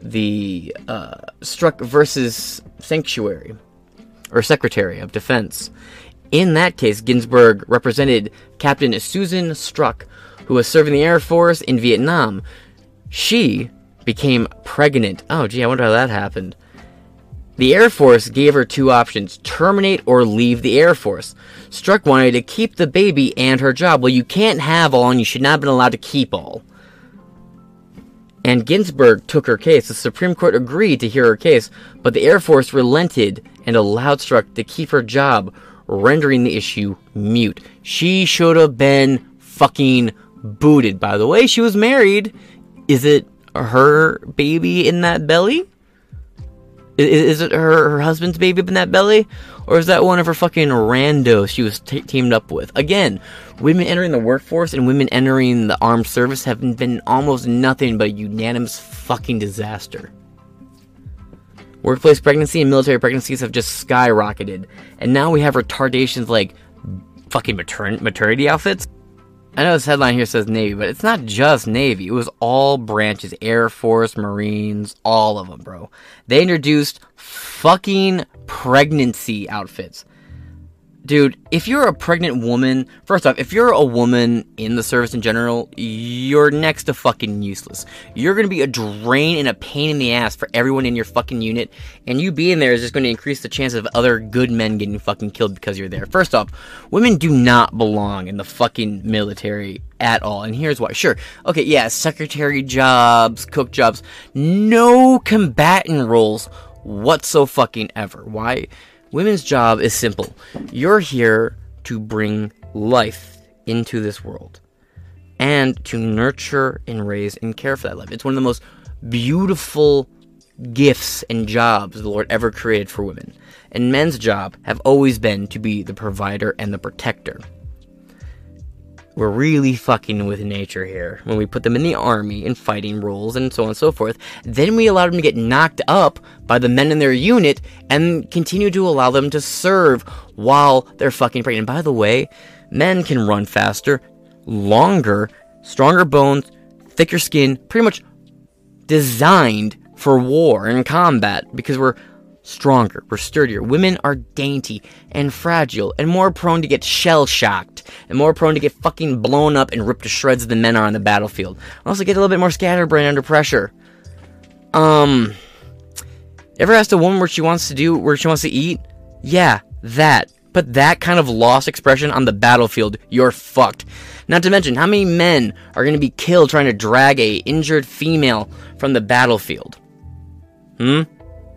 versus Sanctuary, or Secretary of Defense. In that case, Ginsburg represented Captain Susan Strzok, who was serving the Air Force in Vietnam. She became pregnant. Oh, gee, I wonder how that happened. The Air Force gave her two options, terminate or leave the Air Force. Strzok wanted to keep the baby and her job. Well, you can't have all, and you should not have been allowed to keep all. And Ginsburg took her case. The Supreme Court agreed to hear her case, but the Air Force relented and allowed Strzok to keep her job, rendering the issue moot. She should have been fucking booted. By the way, she was married. Is it her baby in that belly? Is it her husband's baby up in that belly? Or is that one of her fucking randos she was teamed up with? Again, women entering the workforce and women entering the armed service have been almost nothing but a unanimous fucking disaster. Workplace pregnancy and military pregnancies have just skyrocketed. And now we have retardations like fucking maternity outfits. I know this headline here says Navy, but it's not just Navy. It was all branches. Air Force, Marines, all of them, bro. They introduced fucking pregnancy outfits. Dude, if you're a pregnant woman, first off, if you're a woman in the service in general, you're next to fucking useless. You're going to be a drain and a pain in the ass for everyone in your fucking unit, and you being there is just going to increase the chances of other good men getting fucking killed because you're there. First off, women do not belong in the fucking military at all, and here's why. Sure, okay, yeah, secretary jobs, cook jobs, no combatant roles whatsoever. Why? Women's job is simple. You're here to bring life into this world and to nurture and raise and care for that life. It's one of the most beautiful gifts and jobs the Lord ever created for women. And men's job have always been to be the provider and the protector. We're really fucking with nature here when we put them in the army in fighting roles and so on and so forth. Then we allow them to get knocked up by the men in their unit and continue to allow them to serve while they're fucking pregnant. By the way, men can run faster, longer, stronger bones, thicker skin, pretty much designed for war and combat because we're stronger, we're sturdier. Women are dainty and fragile and more prone to get shell-shocked and more prone to get fucking blown up and ripped to shreds than men are on the battlefield. Also get a little bit more scatterbrained under pressure. Ever asked a woman what she wants to eat? Yeah, that. But that kind of lost expression on the battlefield, you're fucked. Not to mention, how many men are going to be killed trying to drag a injured female from the battlefield? And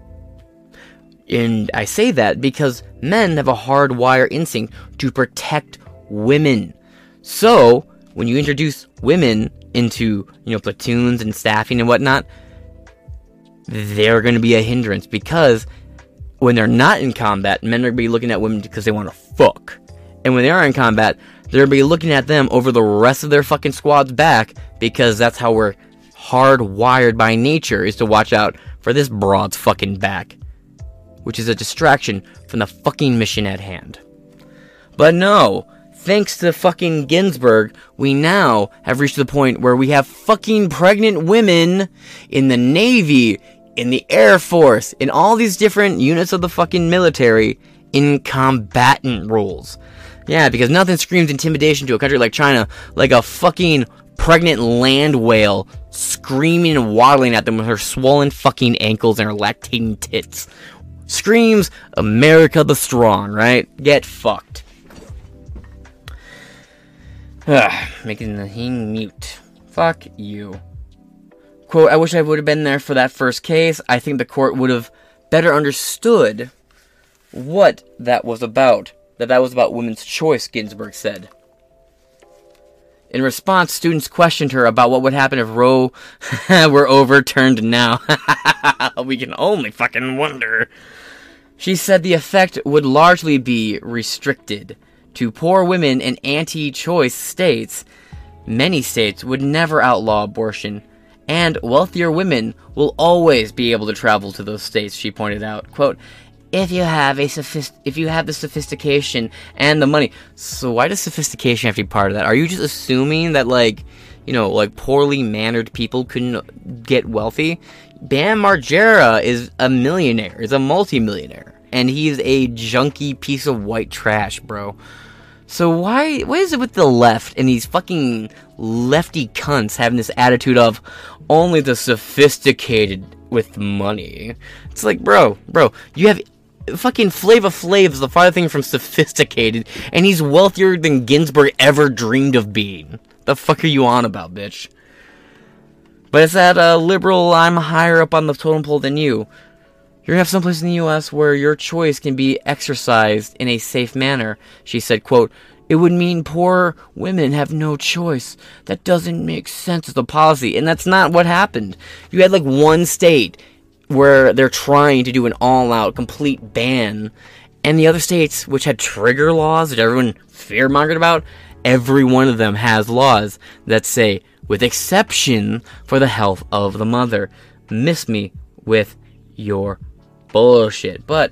I say that because men have a hardwired instinct to protect women. So, when you introduce women into, platoons and staffing and whatnot, they're going to be a hindrance because when they're not in combat, men are going to be looking at women because they want to fuck. And when they are in combat, they're going to be looking at them over the rest of their fucking squad's back because that's how we're hardwired by nature, is to watch out for this broad's fucking back. Which is a distraction from the fucking mission at hand. But no, thanks to fucking Ginsburg, we now have reached the point where we have fucking pregnant women in the Navy, in the Air Force, in all these different units of the fucking military, in combatant roles. Yeah, because nothing screams intimidation to a country like China like a fucking pregnant land whale screaming and waddling at them with her swollen fucking ankles and her lactating tits. Screams America the Strong, right? Get fucked. Making the hing mute. Fuck you. Quote, I wish I would have been there for that first case. I think the court would have better understood what that was about. That was about women's choice, Ginsburg said. In response, students questioned her about what would happen if Roe were overturned now. We can only fucking wonder. She said the effect would largely be restricted to poor women in anti-choice states. Many states would never outlaw abortion, and wealthier women will always be able to travel to those states, she pointed out. Quote, if you have the sophistication and the money. So why does sophistication have to be part of that? Are you just assuming that, poorly mannered people couldn't get wealthy? Bam Margera is a millionaire, is a multi-millionaire, and he's a junky piece of white trash, bro. So why is it with the left and these fucking lefty cunts having this attitude of only the sophisticated with money? It's like, bro, you have fucking Flava Flav's the farther thing from sophisticated, and he's wealthier than Ginsburg ever dreamed of being. The fuck are you on about, bitch? But it's that liberal, I'm higher up on the totem pole than you. You're gonna have someplace in the U.S. where your choice can be exercised in a safe manner, she said, quote, it would mean poor women have no choice. That doesn't make sense as a policy. And that's not what happened. You had one state where they're trying to do an all-out, complete ban. And the other states, which had trigger laws that everyone fear-mongered about, every one of them has laws that say, with exception for the health of the mother. Miss me with your bullshit. But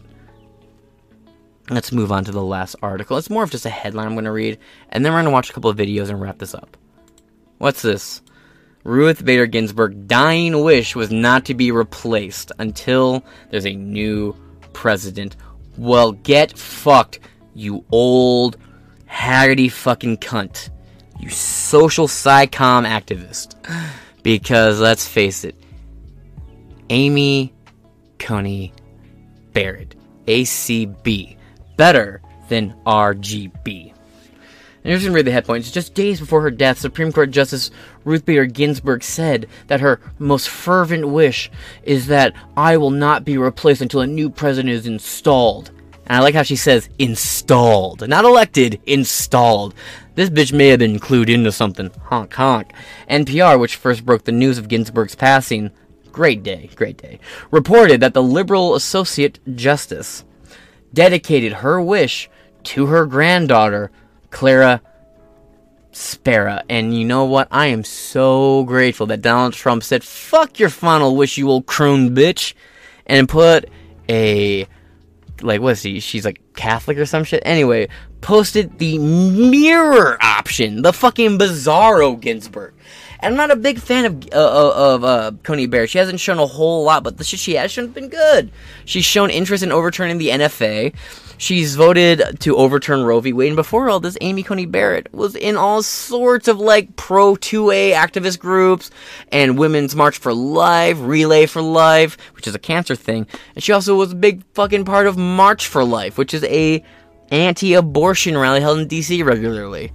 let's move on to the last article. It's more of just a headline I'm going to read, and then we're going to watch a couple of videos and wrap this up. What's this? Ruth Bader Ginsburg dying wish was not to be replaced until there's a new president. Well, get fucked, you old haggardy fucking cunt. You social psychom activist. Because, let's face it, Amy Coney Barrett, ACB, better than RGB. And here's going to read the head points. Just days before her death, Supreme Court Justice Ruth Bader Ginsburg said that her most fervent wish is that I will not be replaced until a new president is installed. And I like how she says installed. Not elected, installed. This bitch may have been clued into something. Honk, honk. NPR, which first broke the news of Ginsburg's passing, great day, reported that the liberal associate justice dedicated her wish to her granddaughter, Clara Spera. And you know what? I am so grateful that Donald Trump said, fuck your final wish, you old crone bitch, and put a, what is she? She's Catholic or some shit? Anyway, posted the mirror option, the fucking bizarro Ginsburg. And I'm not a big fan of Coney Barrett. She hasn't shown a whole lot, but the shit she has shown has been good. She's shown interest in overturning the NFA. She's voted to overturn Roe v. Wade. And before all this, Amy Coney Barrett was in all sorts of, like, pro-2A activist groups and Women's March for Life, Relay for Life, which is a cancer thing. And she also was a big fucking part of March for Life, which is a anti-abortion rally held in D.C. regularly.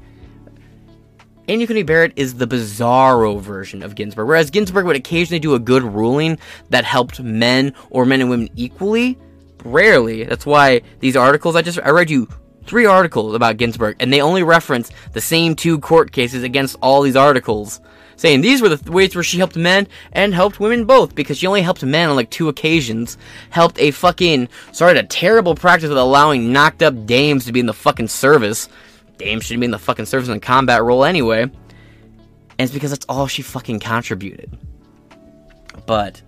Amy Coney Barrett is the bizarro version of Ginsburg, whereas Ginsburg would occasionally do a good ruling that helped men or men and women equally. Rarely. That's why these articles, I read you 3 articles about Ginsburg, and they only reference the same 2 court cases against all these articles, saying these were the ways where she helped men and helped women both, because she only helped men on like 2 occasions, started a terrible practice of allowing knocked up dames to be in the fucking service. Dames shouldn't be in the fucking service in a combat role anyway. And it's because that's all she fucking contributed. But,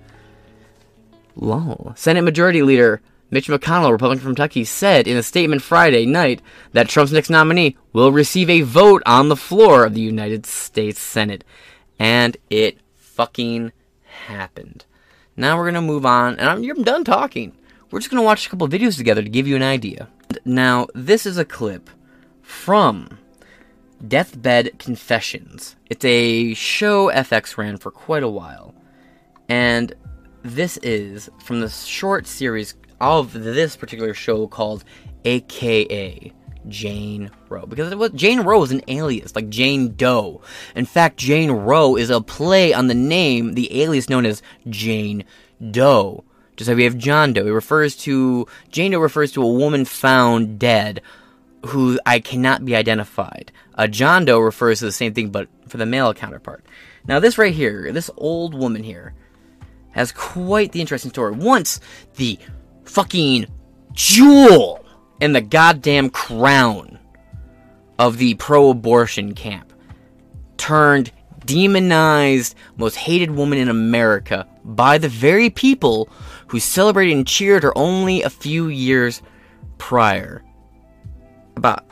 lol. Senate Majority Leader Mitch McConnell, Republican from Kentucky, said in a statement Friday night that Trump's next nominee will receive a vote on the floor of the United States Senate. And it fucking happened. Now we're going to move on, and I'm done talking. We're just going to watch a couple videos together to give you an idea. Now, this is a clip from Deathbed Confessions. It's a show FX ran for quite a while. And this is from the short series of this particular show called AKA Jane Roe. Because Jane Roe is an alias, like Jane Doe. In fact, Jane Roe is a play on the name, the alias known as Jane Doe. Just like we have John Doe. Jane Doe refers to a woman found dead who I cannot be identified. John Doe refers to the same thing, but for the male counterpart. Now, this right here, this old woman here, has quite the interesting story. Once the fucking jewel in the goddamn crown of the pro-abortion camp turned demonized, most hated woman in America by the very people who celebrated and cheered her only a few years prior. About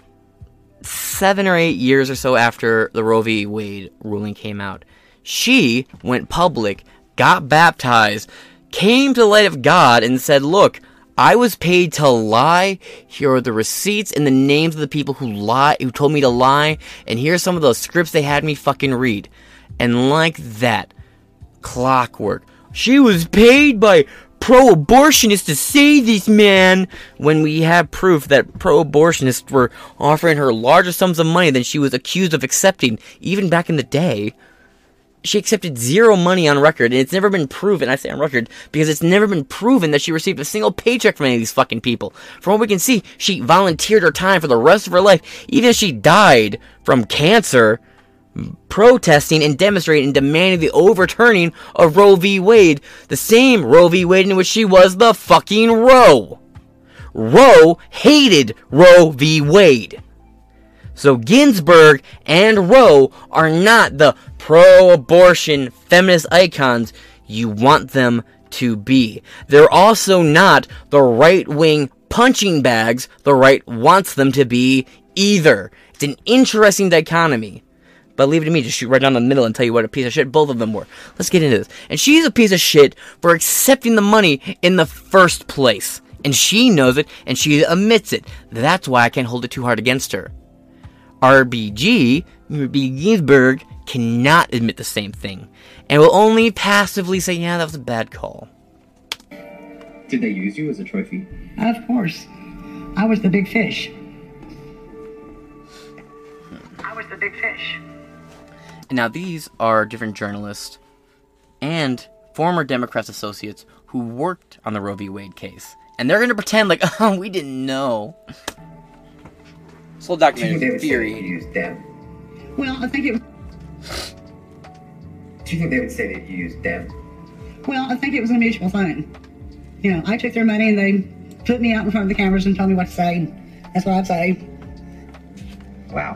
7 or 8 years or so after the Roe v. Wade ruling came out, she went public, got baptized, came to the light of God, and said, look, I was paid to lie. Here are the receipts and the names of the people who told me to lie, and here's some of the scripts they had me fucking read. And like that, clockwork, she was paid by pro-abortionists to say this, man, when we have proof that pro-abortionists were offering her larger sums of money than she was accused of accepting, even back in the day. She accepted zero money on record, and it's never been proven, I say on record, because it's never been proven that she received a single paycheck from any of these fucking people. From what we can see, she volunteered her time for the rest of her life, even if she died from cancer, protesting and demonstrating and demanding the overturning of Roe v. Wade, the same Roe v. Wade in which she was the fucking Roe. Roe hated Roe v. Wade. So Ginsburg and Roe are not the pro-abortion feminist icons you want them to be. They're also not the right-wing punching bags the right wants them to be either. It's an interesting dichotomy. But leave it to me, just shoot right down the middle and tell you what a piece of shit both of them were. Let's get into this. And she's a piece of shit for accepting the money in the first place. And she knows it, and she admits it. That's why I can't hold it too hard against her. RBG, Ginsburg, cannot admit the same thing, and will only passively say, yeah, that was a bad call. Did they use you as a trophy? Of course. I was the big fish. And now these are different journalists and former Democrats associates who worked on the Roe v. Wade case. And they're going to pretend like, oh, we didn't know. This whole documentary is infuriating. You used them. Well, I think it... Do you think they would say that you used them? Well, I think it was a mutual thing. You know, I took their money and they put me out in front of the cameras and told me what to say. That's what I'd say. Wow.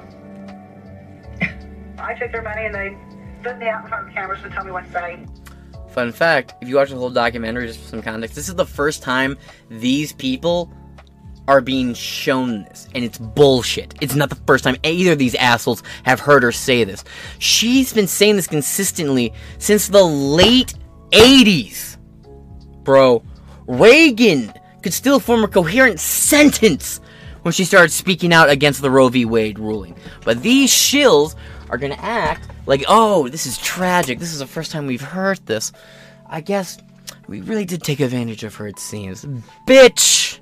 I took their money and they put me out in front of the cameras and told me what to say. Fun fact, if you watch the whole documentary, just for some context, this is the first time these people are being shown this, and it's bullshit. It's not the first time either of these assholes have heard her say this. She's been saying this consistently since the late 80s. Bro, Reagan could still form a coherent sentence when she started speaking out against the Roe v. Wade ruling. But these shills are gonna act like, oh, this is tragic. This is the first time we've heard this. I guess we really did take advantage of her, it seems. Bitch!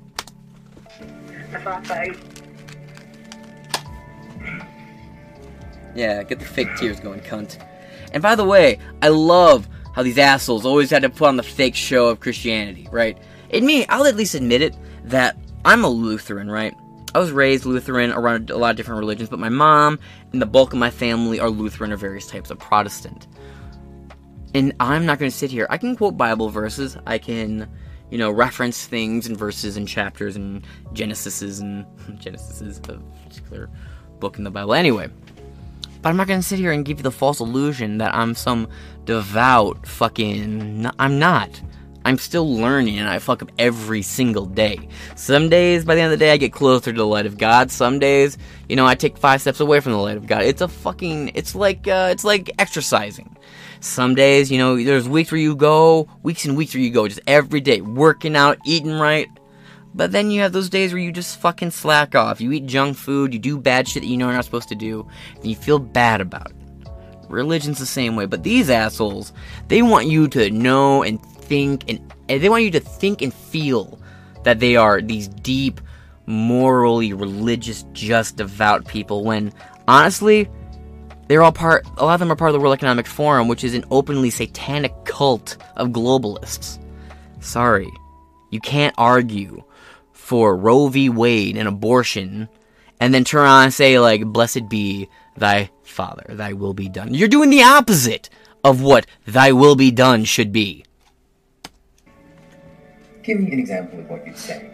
Yeah, get the fake tears going, cunt. And by the way, I love how these assholes always had to put on the fake show of Christianity, right? I'll at least admit it, that I'm a Lutheran, right? I was raised Lutheran around a lot of different religions, but my mom and the bulk of my family are Lutheran or various types of Protestant. And I'm not going to sit here. I can quote Bible verses. I can, reference things and verses and chapters and Genesis is a particular book in the Bible. Anyway, but I'm not going to sit here and give you the false illusion that I'm some devout fucking... I'm not. I'm still learning, and I fuck up every single day. Some days, by the end of the day, I get closer to the light of God. Some days, I take 5 steps away from the light of God. It's like exercising. Some days, there's weeks and weeks where you go just every day, working out, eating right. But then you have those days where you just fucking slack off. You eat junk food, you do bad shit that you're not supposed to do, and you feel bad about it. Religion's the same way, but these assholes, they want you to know and think, and they want you to think and feel that they are these deep, morally religious, just devout people, when honestly, a lot of them are part of the World Economic Forum, which is an openly satanic cult of globalists. Sorry, you can't argue for Roe v. Wade and abortion and then turn around and say, like, blessed be thy Father, thy will be done. You're doing the opposite of what thy will be done should be. Give me an example of what you'd say.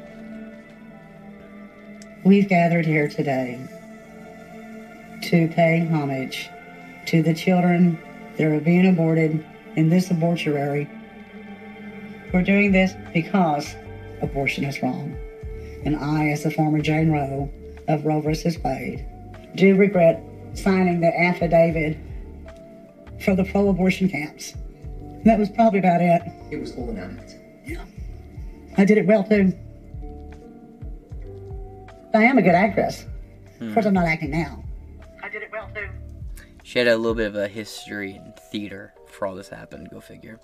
We've gathered here today to pay homage to the children that are being aborted in this abortuary. We're doing this because abortion is wrong. And I, as the former Jane Roe of Roe versus Wade, do regret signing the affidavit for the pro-abortion camps. That was probably about it. It was all an act. Yeah. I did it well, too. I am a good actress. Of course, I'm not acting now. I did it well, too. She had a little bit of a history in theater before all this happened, go figure.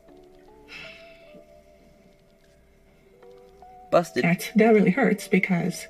Busted. That really hurts because...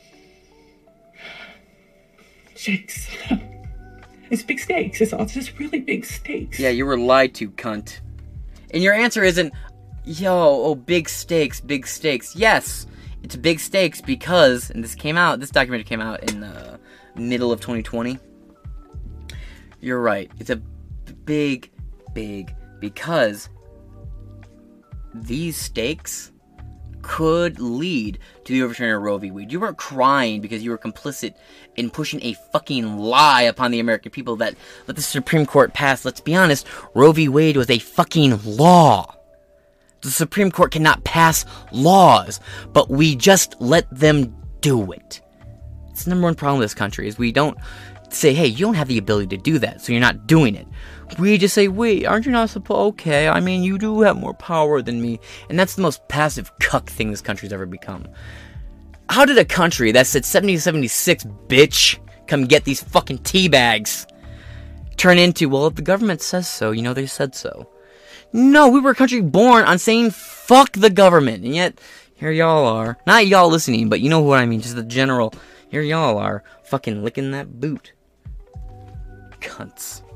Stakes. It's big stakes. It's just really big stakes. Yeah, you were lied to, cunt. And your answer isn't, big stakes, big stakes. Yes, it's big stakes because, and this documentary came out in the middle of 2020. You're right. It's a big because these stakes could lead to the overturning of Roe v. Wade. You weren't crying because you were complicit in pushing a fucking lie upon the American people that let the Supreme Court pass. Let's be honest, Roe v. Wade was a fucking law. The Supreme Court cannot pass laws, but we just let them do it. It's the number one problem with this country, is we don't say, hey, you don't have the ability to do that, so you're not doing it. We just say, wait, aren't you not supposed... Okay, I mean, you do have more power than me. And that's the most passive cuck thing this country's ever become. How did a country that said 70-76, bitch, come get these fucking tea bags, turn into, well, if the government says so, they said so. No, we were a country born on saying, fuck the government. And yet, here y'all are. Not y'all listening, but you know what I mean, just the general. Here y'all are, fucking licking that boot. Cunts.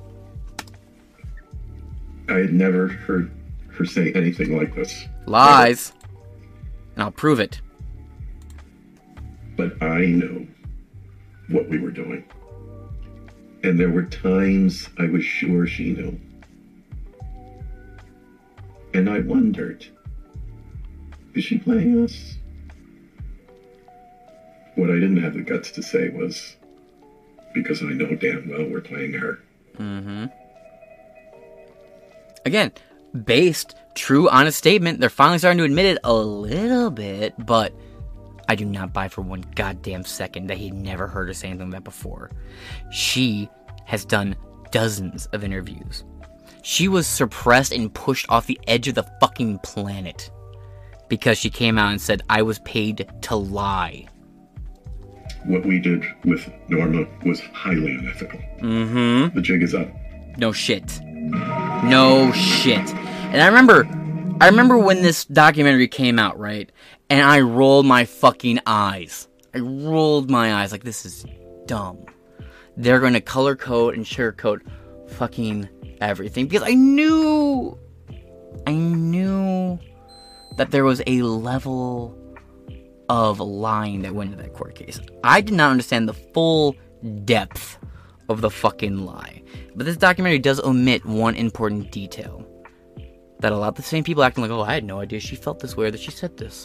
I had never heard her say anything like this. Lies. And I'll prove it. But I know what we were doing. And there were times I was sure she knew. And I wondered, is she playing us? What I didn't have the guts to say was, because I know damn well we're playing her. Mm-hmm. Again, based, true, honest statement. They're finally starting to admit it a little bit, but I do not buy for one goddamn second that he never heard her say anything like that before. She has done dozens of interviews. She was suppressed and pushed off the edge of the fucking planet because she came out and said, I was paid to lie. What we did with Norma was highly unethical. Mm-hmm. The jig is up. No shit. No shit. And I remember when this documentary came out, right? And I rolled my fucking eyes. I rolled my eyes like, this is dumb. They're going to color code and sugarcoat fucking everything. Because I knew that there was a level of lying that went into that court case. I did not understand the full depth of the fucking lie. But this documentary does omit one important detail that a lot of the same people acting like, oh, I had no idea she felt this way or that she said this.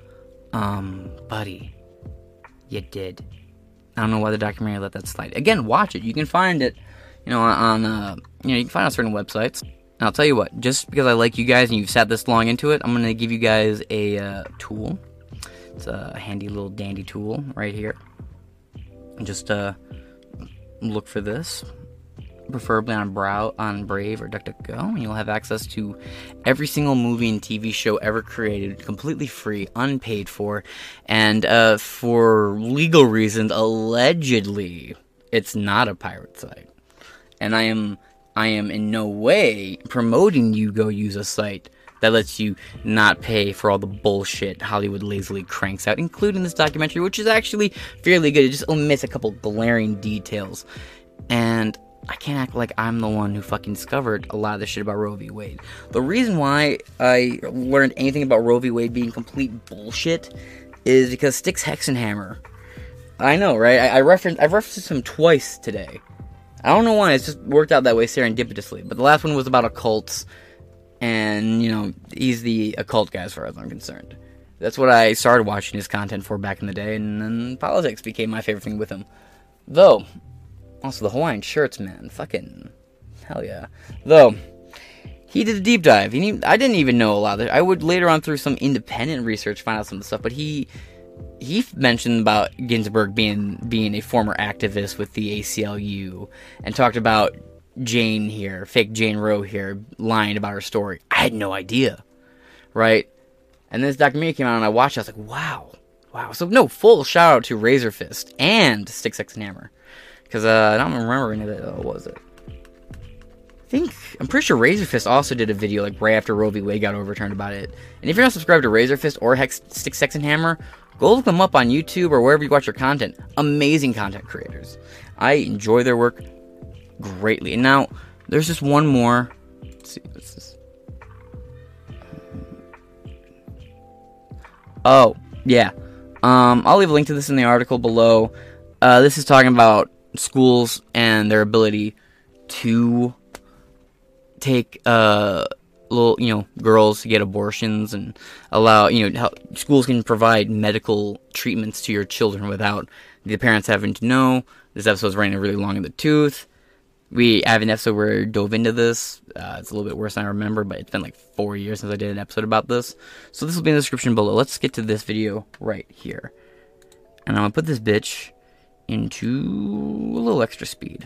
Buddy, you did. I don't know why the documentary let that slide. Again, watch it. You can find it, you can find it on certain websites. And I'll tell you what, just because I like you guys and you've sat this long into it, I'm going to give you guys a tool. It's a handy little dandy tool right here. Just look for this, preferably on Brave or DuckDuckGo, and you'll have access to every single movie and TV show ever created, completely free, unpaid for, and for legal reasons, allegedly, it's not a pirate site. And I am in no way promoting you go use a site that lets you not pay for all the bullshit Hollywood lazily cranks out, including this documentary, which is actually fairly good. It just omits a couple glaring details. And I can't act like I'm the one who fucking discovered a lot of this shit about Roe v. Wade. The reason why I learned anything about Roe v. Wade being complete bullshit is because Styx Hexenhammer. I know, right? I've referenced him twice today. I don't know why, it's just worked out that way serendipitously. But the last one was about occults, and, he's the occult guy as far as I'm concerned. That's what I started watching his content for back in the day, and then politics became my favorite thing with him. Though, also the Hawaiian shirts, man, fucking hell yeah. Though, he did a deep dive. I didn't even know a lot of it. I would later on through some independent research find out some of the stuff, but he mentioned about Ginsburg being a former activist with the ACLU, and talked about Jane here, fake Jane Roe here, lying about her story. I had no idea, right? And this documentary came out and I watched it, I was like, wow. So no, full shout out to Razor Fist and Styx Hexenhammer, because I don't remember any of that. What was it? I'm pretty sure Razor Fist also did a video like right after Roe v. Wade got overturned about it. And if you're not subscribed to Razor Fist or Styx Hexenhammer, go look them up on YouTube or wherever you watch your content. Amazing content creators. I enjoy their work greatly. And now, there's just one more. Let's see, what's this? Oh, yeah. I'll leave a link to this in the article below. This is talking about schools and their ability to take little, girls to get abortions and allow, how schools can provide medical treatments to your children without the parents having to know. This episode's running really long in the tooth. We have an episode where we dove into this. It's a little bit worse than I remember, but it's been like 4 years since I did an episode about this. So this will be in the description below. Let's get to this video right here. And I'm going to put this bitch into a little extra speed.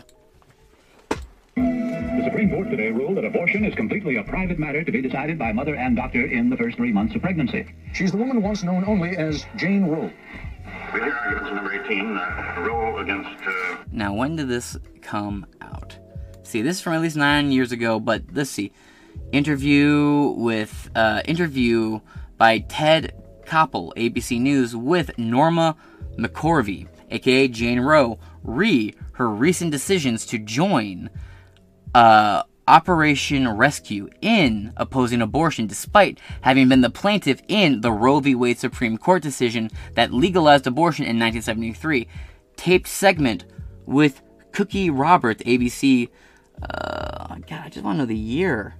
The Supreme Court today ruled that abortion is completely a private matter to be decided by mother and doctor in the first 3 months of pregnancy. She's the woman once known only as Jane Roe. Number 18, Roe against... Now, when did this come out? See, this is from at least 9 years ago, but let's see. Interview by Ted Koppel, ABC News, with Norma McCorvey, aka Jane Roe, her recent decisions to join Operation Rescue in opposing abortion, despite having been the plaintiff in the Roe v. Wade Supreme Court decision that legalized abortion in 1973. Taped segment with Cookie Roberts, ABC. God, I just want to know the year.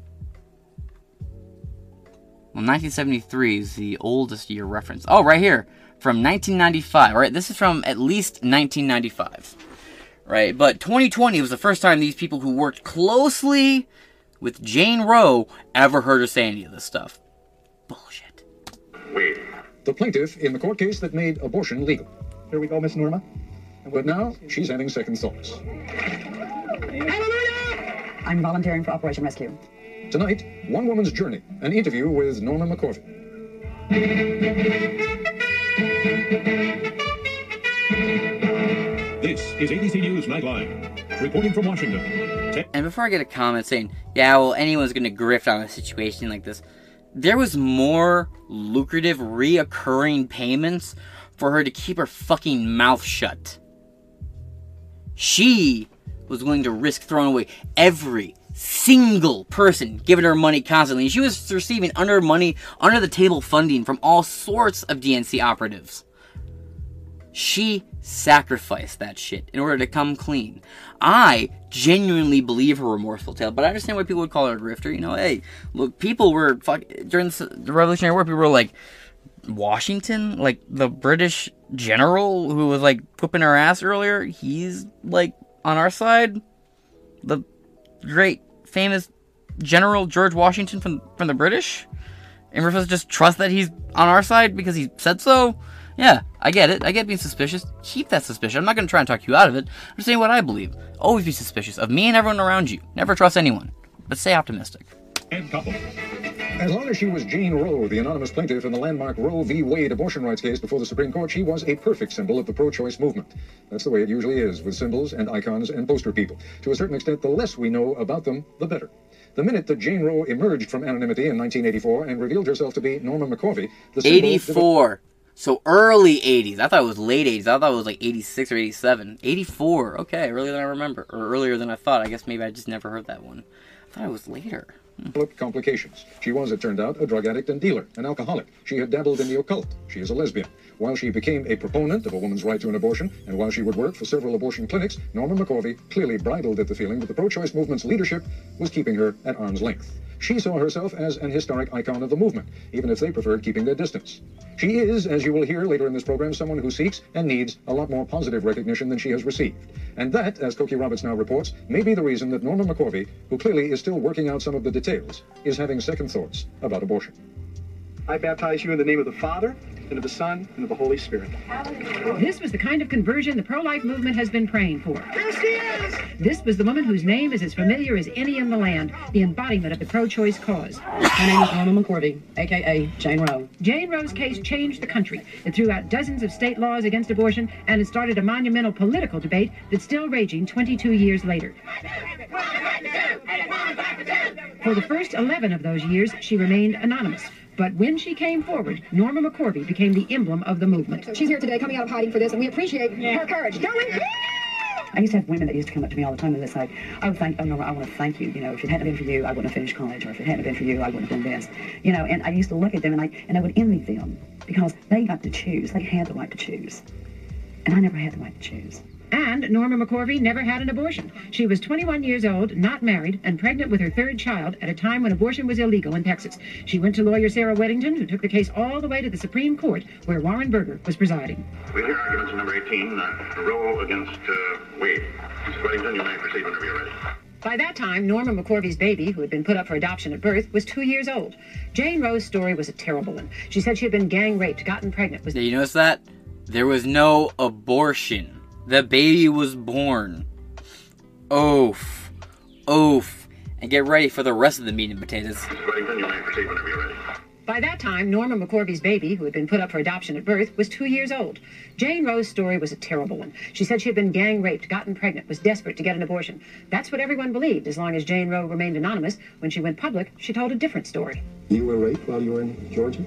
Well, 1973 is the oldest year reference. Oh, right here. From 1995. All right, this is from at least 1995. Right, but 2020 was the first time these people who worked closely with Jane Roe ever heard her say any of this stuff. Bullshit. Wade the plaintiff in the court case that made abortion legal. Here we go, Miss Norma. But now she's having second thoughts. I'm volunteering for Operation Rescue. Tonight, one woman's journey, an interview with Norma McCorvey. This is ABC News Nightline, reporting from Washington. And before I get a comment saying, yeah, well, anyone's going to grift on a situation like this, there was more lucrative, reoccurring payments for her to keep her fucking mouth shut. She was willing to risk throwing away every single person giving her money constantly. She was receiving under the table funding from all sorts of DNC operatives. She sacrificed that shit in order to come clean. I genuinely believe her remorseful tale, but I understand why people would call her a grifter. You know, hey, look, people were during the Revolutionary War, people were like, Washington, like the British general who was like whooping our ass earlier, he's like on our side. The great famous General George Washington from the British, and we're supposed to just trust that he's on our side because he said so. Yeah, I get it. I get being suspicious. Keep that suspicion. I'm not going to try and talk you out of it. I'm saying what I believe. Always be suspicious of me and everyone around you. Never trust anyone. But stay optimistic. And couple. As long as she was Jane Roe, the anonymous plaintiff in the landmark Roe v. Wade abortion rights case before the Supreme Court, she was a perfect symbol of the pro-choice movement. That's the way it usually is with symbols and icons and poster people. To a certain extent, the less we know about them, the better. The minute that Jane Roe emerged from anonymity in 1984 and revealed herself to be Norma McCorvey, the symbol... 84. So early 80s. I thought it was late 80s. I thought it was like 86 or 87. 84. Okay, earlier than I remember. Or earlier than I thought. I guess maybe I just never heard that one. I thought it was later. Complications. She was, it turned out, a drug addict and dealer, an alcoholic. She had dabbled in the occult. She is a lesbian. While she became a proponent of a woman's right to an abortion, and while she would work for several abortion clinics, Norma McCorvey clearly bridled at the feeling that the pro-choice movement's leadership was keeping her at arm's length. She saw herself as an historic icon of the movement, even if they preferred keeping their distance. She is, as you will hear later in this program, someone who seeks and needs a lot more positive recognition than she has received. And that, as Cokie Roberts now reports, may be the reason that Norma McCorvey, who clearly is still working out some of the details, is having second thoughts about abortion. I baptize you in the name of the Father, and of the Son, and of the Holy Spirit. This was the kind of conversion the pro-life movement has been praying for. Here she is! This was the woman whose name is as familiar as any in the land, the embodiment of the pro-choice cause. My name is Norma McCorvey, a.k.a. Jane Roe. Jane Roe's case changed the country. It threw out dozens of state laws against abortion, and it started a monumental political debate that's still raging 22 years later. For the first 11 of those years, she remained anonymous. But when she came forward, Norma McCorvey became the emblem of the movement. She's here today coming out of hiding for this, and we appreciate her courage. Going! I used to have women that used to come up to me all the time and they'd say, oh, Norma, I want to thank you. You know, if it hadn't been for you, I wouldn't have finished college, or if it hadn't been for you, I wouldn't have done this. You know, and I used to look at them and I would envy them because they got to choose. They had the right to choose. And I never had the right to choose. And Norma McCorvey never had an abortion. She was 21 years old, not married, and pregnant with her third child at a time when abortion was illegal in Texas. She went to lawyer Sarah Weddington, who took the case all the way to the Supreme Court, where Warren Burger was presiding. We hear arguments number 18, Roe against Wade. Mrs. Weddington, you may proceed whenever you're ready. By that time, Norma McCorvey's baby, who had been put up for adoption at birth, was 2 years old. Jane Roe's story was a terrible one. She said she had been gang raped, gotten pregnant. Did you notice that? There was no abortion. The baby was born. Oof. Oof. And get ready for the rest of the meat and potatoes. Mrs. Weddington, you may proceed whenever you're ready. By that time, Norma McCorvey's baby, who had been put up for adoption at birth, was 2 years old. Jane Roe's story was a terrible one. She said she had been gang raped, gotten pregnant, was desperate to get an abortion. That's what everyone believed, as long as Jane Roe remained anonymous. When she went public, she told a different story. You were raped while you were in Georgia?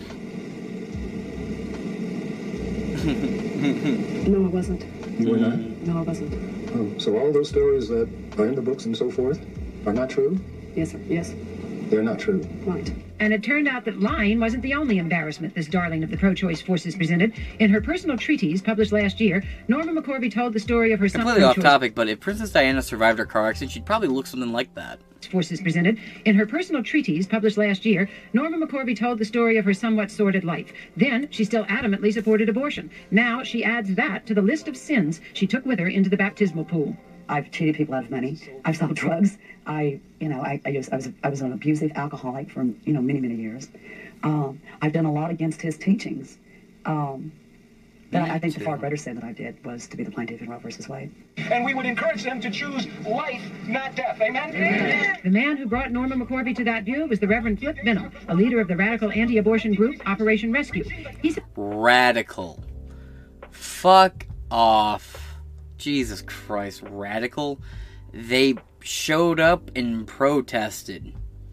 No, I wasn't. You were not? No, I wasn't. Oh, so all those stories that are in the books and so forth are not true? Yes, sir. Yes. They're not true. Right. And it turned out that lying wasn't the only embarrassment this darling of the pro-choice forces presented. In her personal treatise published last year, Norma McCorvey told the story of her son. Completely off topic, but if Princess Diana survived her car accident, she'd probably look something like that. Forces presented. In her personal treatise published last year, Norma McCorvey told the story of her somewhat sordid life. Then, she still adamantly supported abortion. Now, she adds that to the list of sins she took with her into the baptismal pool. I've cheated people out of money. I've sold drugs. I was an abusive alcoholic for many years. I've done a lot against his teachings. But I think the far greater sin that I did was to be the plaintiff in Roe versus Wade. And we would encourage them to choose life, not death. Amen? Amen. The man who brought Norma McCorvey to that view was the Reverend Flip Benham, a leader of the radical anti-abortion group Operation Rescue. He's Radical. Fuck off. Jesus Christ, radical? They showed up and protested.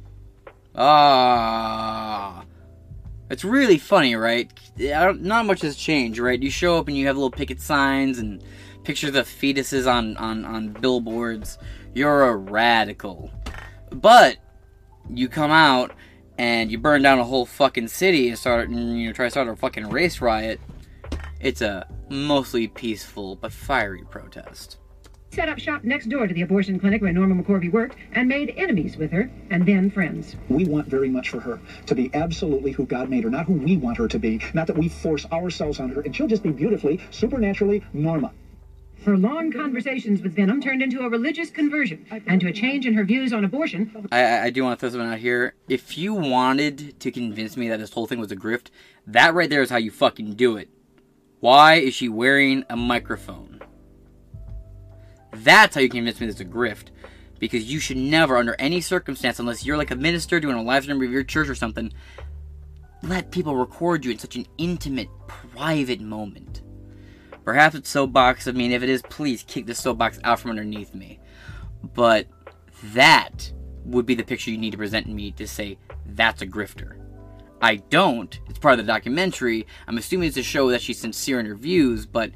It's really funny, right? Not much has changed, right? You show up and you have little picket signs and pictures of fetuses on billboards. You're a radical. But you come out and you burn down a whole fucking city and try to start a fucking race riot. It's a mostly peaceful but fiery protest. set up shop next door to the abortion clinic where Norma McCorvey worked and made enemies with her and then friends. We want very much for her to be absolutely who God made her, not who we want her to be, not that we force ourselves on her, and she'll just be beautifully, supernaturally Norma. Her long conversations with Benham turned into a religious conversion and to a change in her views on abortion. I do want to throw something out here. If you wanted to convince me that this whole thing was a grift, that right there is how you fucking do it. Why is she wearing a microphone? That's how you convince me this is a grift. Because you should never, under any circumstance, unless you're like a minister doing a live stream of your church or something, let people record you in such an intimate, private moment. Perhaps it's soapbox. I mean, if it is, please kick the soapbox out from underneath me. But that would be the picture you need to present me to say, that's a grifter. I don't. It's part of the documentary. I'm assuming it's to show that she's sincere in her views, but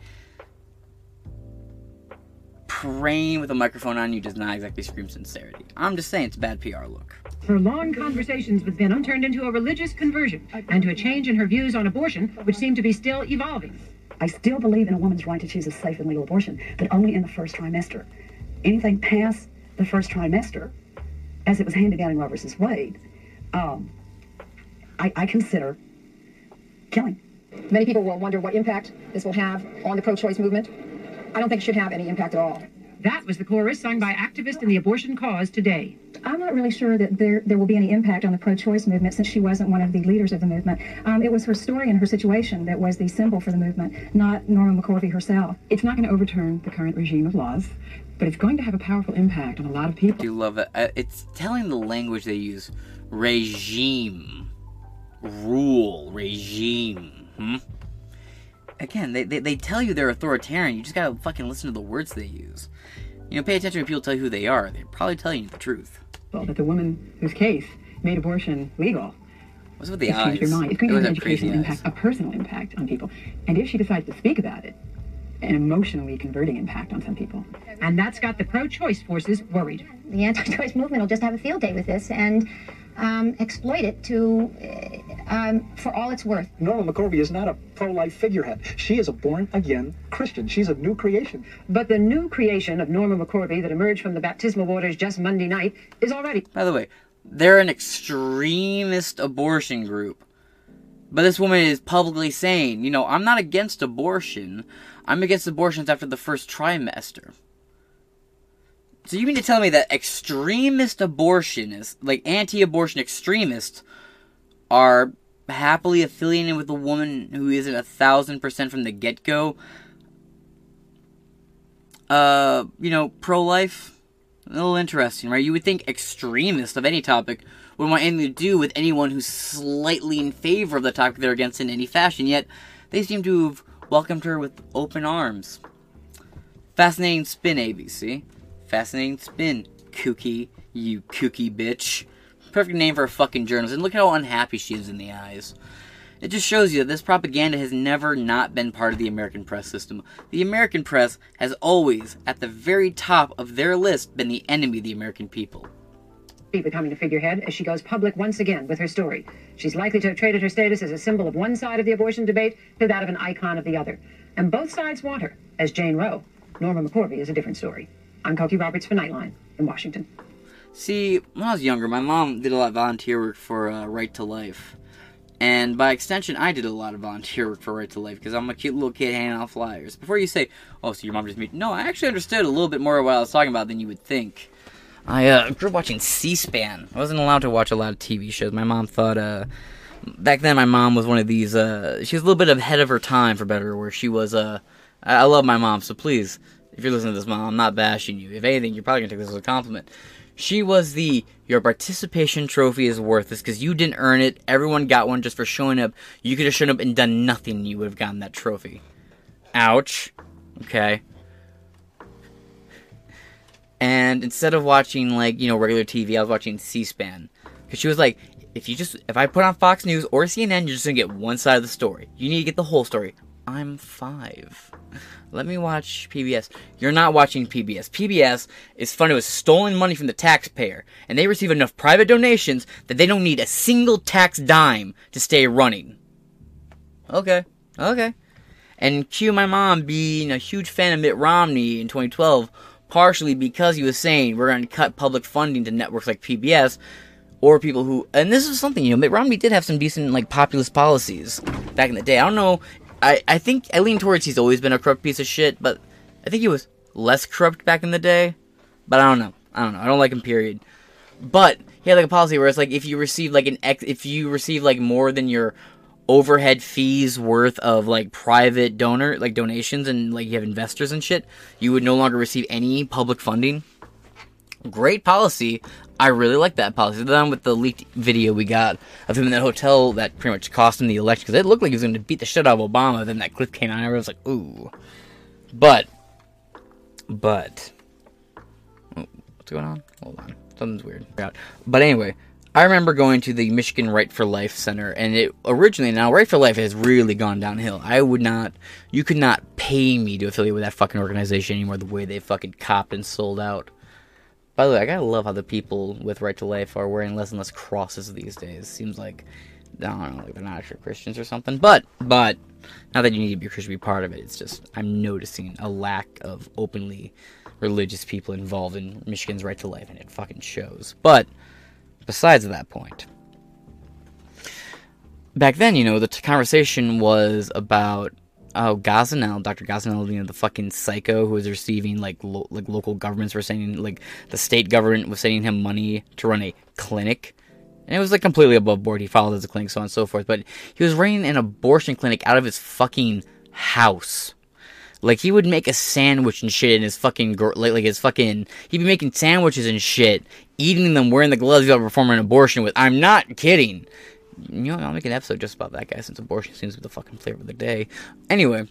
praying with a microphone on you does not exactly scream sincerity. I'm just saying it's a bad PR look. Her long conversations with Benham turned into a religious conversion and to a change in her views on abortion, which seemed to be still evolving. I still believe in a woman's right to choose a safe and legal abortion, but only in the first trimester. Anything past the first trimester, as it was handed down in Roe versus Wade, I consider killing. Many people will wonder what impact this will have on the pro-choice movement. I don't think it should have any impact at all. That was the chorus sung by activists in the abortion cause today. I'm not really sure that there will be any impact on the pro-choice movement since she wasn't one of the leaders of the movement. It was her story and her situation that was the symbol for the movement, not Norma McCorvey herself. It's not going to overturn the current regime of laws, but it's going to have a powerful impact on a lot of people. I do love it. It's telling the language they use. Regime. Rule. Regime. Again, they tell you they're authoritarian. You just gotta fucking listen to the words they use. You know, pay attention when people tell you who they are. They're probably telling you the truth. Well, that the woman whose case made abortion legal. What's with the eyes? Your mind. It's going to have an educational impact, a personal impact on people. And if she decides to speak about it, an emotionally converting impact on some people. And that's got the pro-choice forces worried. The anti-choice movement will just have a field day with this and exploit it to for all it's worth. Norma McCorvey is not a pro-life figurehead. She is a born-again Christian. She's a new creation. But the new creation of Norma McCorvey that emerged from the baptismal waters just Monday night is already... By the way, they're an extremist abortion group. But this woman is publicly saying, you know, I'm not against abortion. I'm against abortions after the first trimester. So you mean to tell me that extremist abortionists, like anti-abortion extremists, are happily affiliated with a woman who isn't 1,000% from the get-go, pro-life? A little interesting, right? You would think extremists of any topic wouldn't want anything to do with anyone who's slightly in favor of the topic they're against in any fashion, yet they seem to have welcomed her with open arms. Fascinating spin, ABC. Fascinating spin, kooky, you kooky bitch. Perfect name for a fucking journalist, and look how unhappy she is in the eyes. It just shows you that this propaganda has never not been part of the American press system. The American press has always, at the very top of their list, been the enemy of the American people. Becoming a figurehead as she goes public once again with her story. She's likely to have traded her status as a symbol of one side of the abortion debate to that of an icon of the other. And both sides want her, as Jane Roe. Norma McCorvey is a different story. I'm Cokie Roberts for Nightline in Washington. See, when I was younger, my mom did a lot of volunteer work for Right to Life. And by extension, I did a lot of volunteer work for Right to Life because I'm a cute little kid handing out flyers. Before you say, oh, so your mom just made... No, I actually understood a little bit more of what I was talking about than you would think. I grew up watching C-SPAN. I wasn't allowed to watch a lot of TV shows. My mom thought... back then, my mom was one of these... she was a little bit ahead of her time, for better or worse. She was... I love my mom, so please, if you're listening to this, Mom, I'm not bashing you. If anything, you're probably going to take this as a compliment. She was your participation trophy is worthless because you didn't earn it. Everyone got one just for showing up. You could have shown up and done nothing and you would have gotten that trophy. Ouch. Okay. And instead of watching, regular TV, I was watching C-SPAN. Because she was like, if I put on Fox News or CNN, you're just going to get one side of the story. You need to get the whole story. I'm 5. Let me watch PBS. You're not watching PBS. PBS is funded with stolen money from the taxpayer, and they receive enough private donations that they don't need a single tax dime to stay running. Okay. And cue my mom being a huge fan of Mitt Romney in 2012, partially because he was saying we're going to cut public funding to networks like PBS, or people who... And this is something, Mitt Romney did have some decent, populist policies back in the day. I don't know... I think I lean towards he's always been a corrupt piece of shit, but I think he was less corrupt back in the day. But I don't know. I don't like him, period. But he had a policy where it's if you receive more than your overhead fees worth of private donations and you have investors and shit, you would no longer receive any public funding. Great policy. I really like that policy. Then with the leaked video we got of him in that hotel that pretty much cost him the election, because it looked like he was going to beat the shit out of Obama. Then that clip came out and everyone was like, ooh. But, oh, what's going on? Hold on. Something's weird. But anyway, I remember going to the Michigan Right for Life Center, and it originally, now Right for Life has really gone downhill. You could not pay me to affiliate with that fucking organization anymore the way they fucking copped and sold out. By the way, I gotta love how the people with Right to Life are wearing less and less crosses these days. Seems like, I don't know, they're not actually Christians or something. But, not that you need to be a Christian to be part of it. It's just, I'm noticing a lack of openly religious people involved in Michigan's Right to Life, and it fucking shows. But, besides that point, back then, the conversation was about Gosnell, Dr. Gosnell, the fucking psycho who was receiving, local governments were sending, the state government was sending him money to run a clinic. And it was, completely above board. He filed as a clinic, so on and so forth. But he was running an abortion clinic out of his fucking house. He would make a sandwich and shit in his fucking, he'd be making sandwiches and shit, eating them, wearing the gloves he was performing an abortion with. I'm not kidding. I'll make an episode just about that guy since abortion seems to be the fucking flavor of the day. Anyway.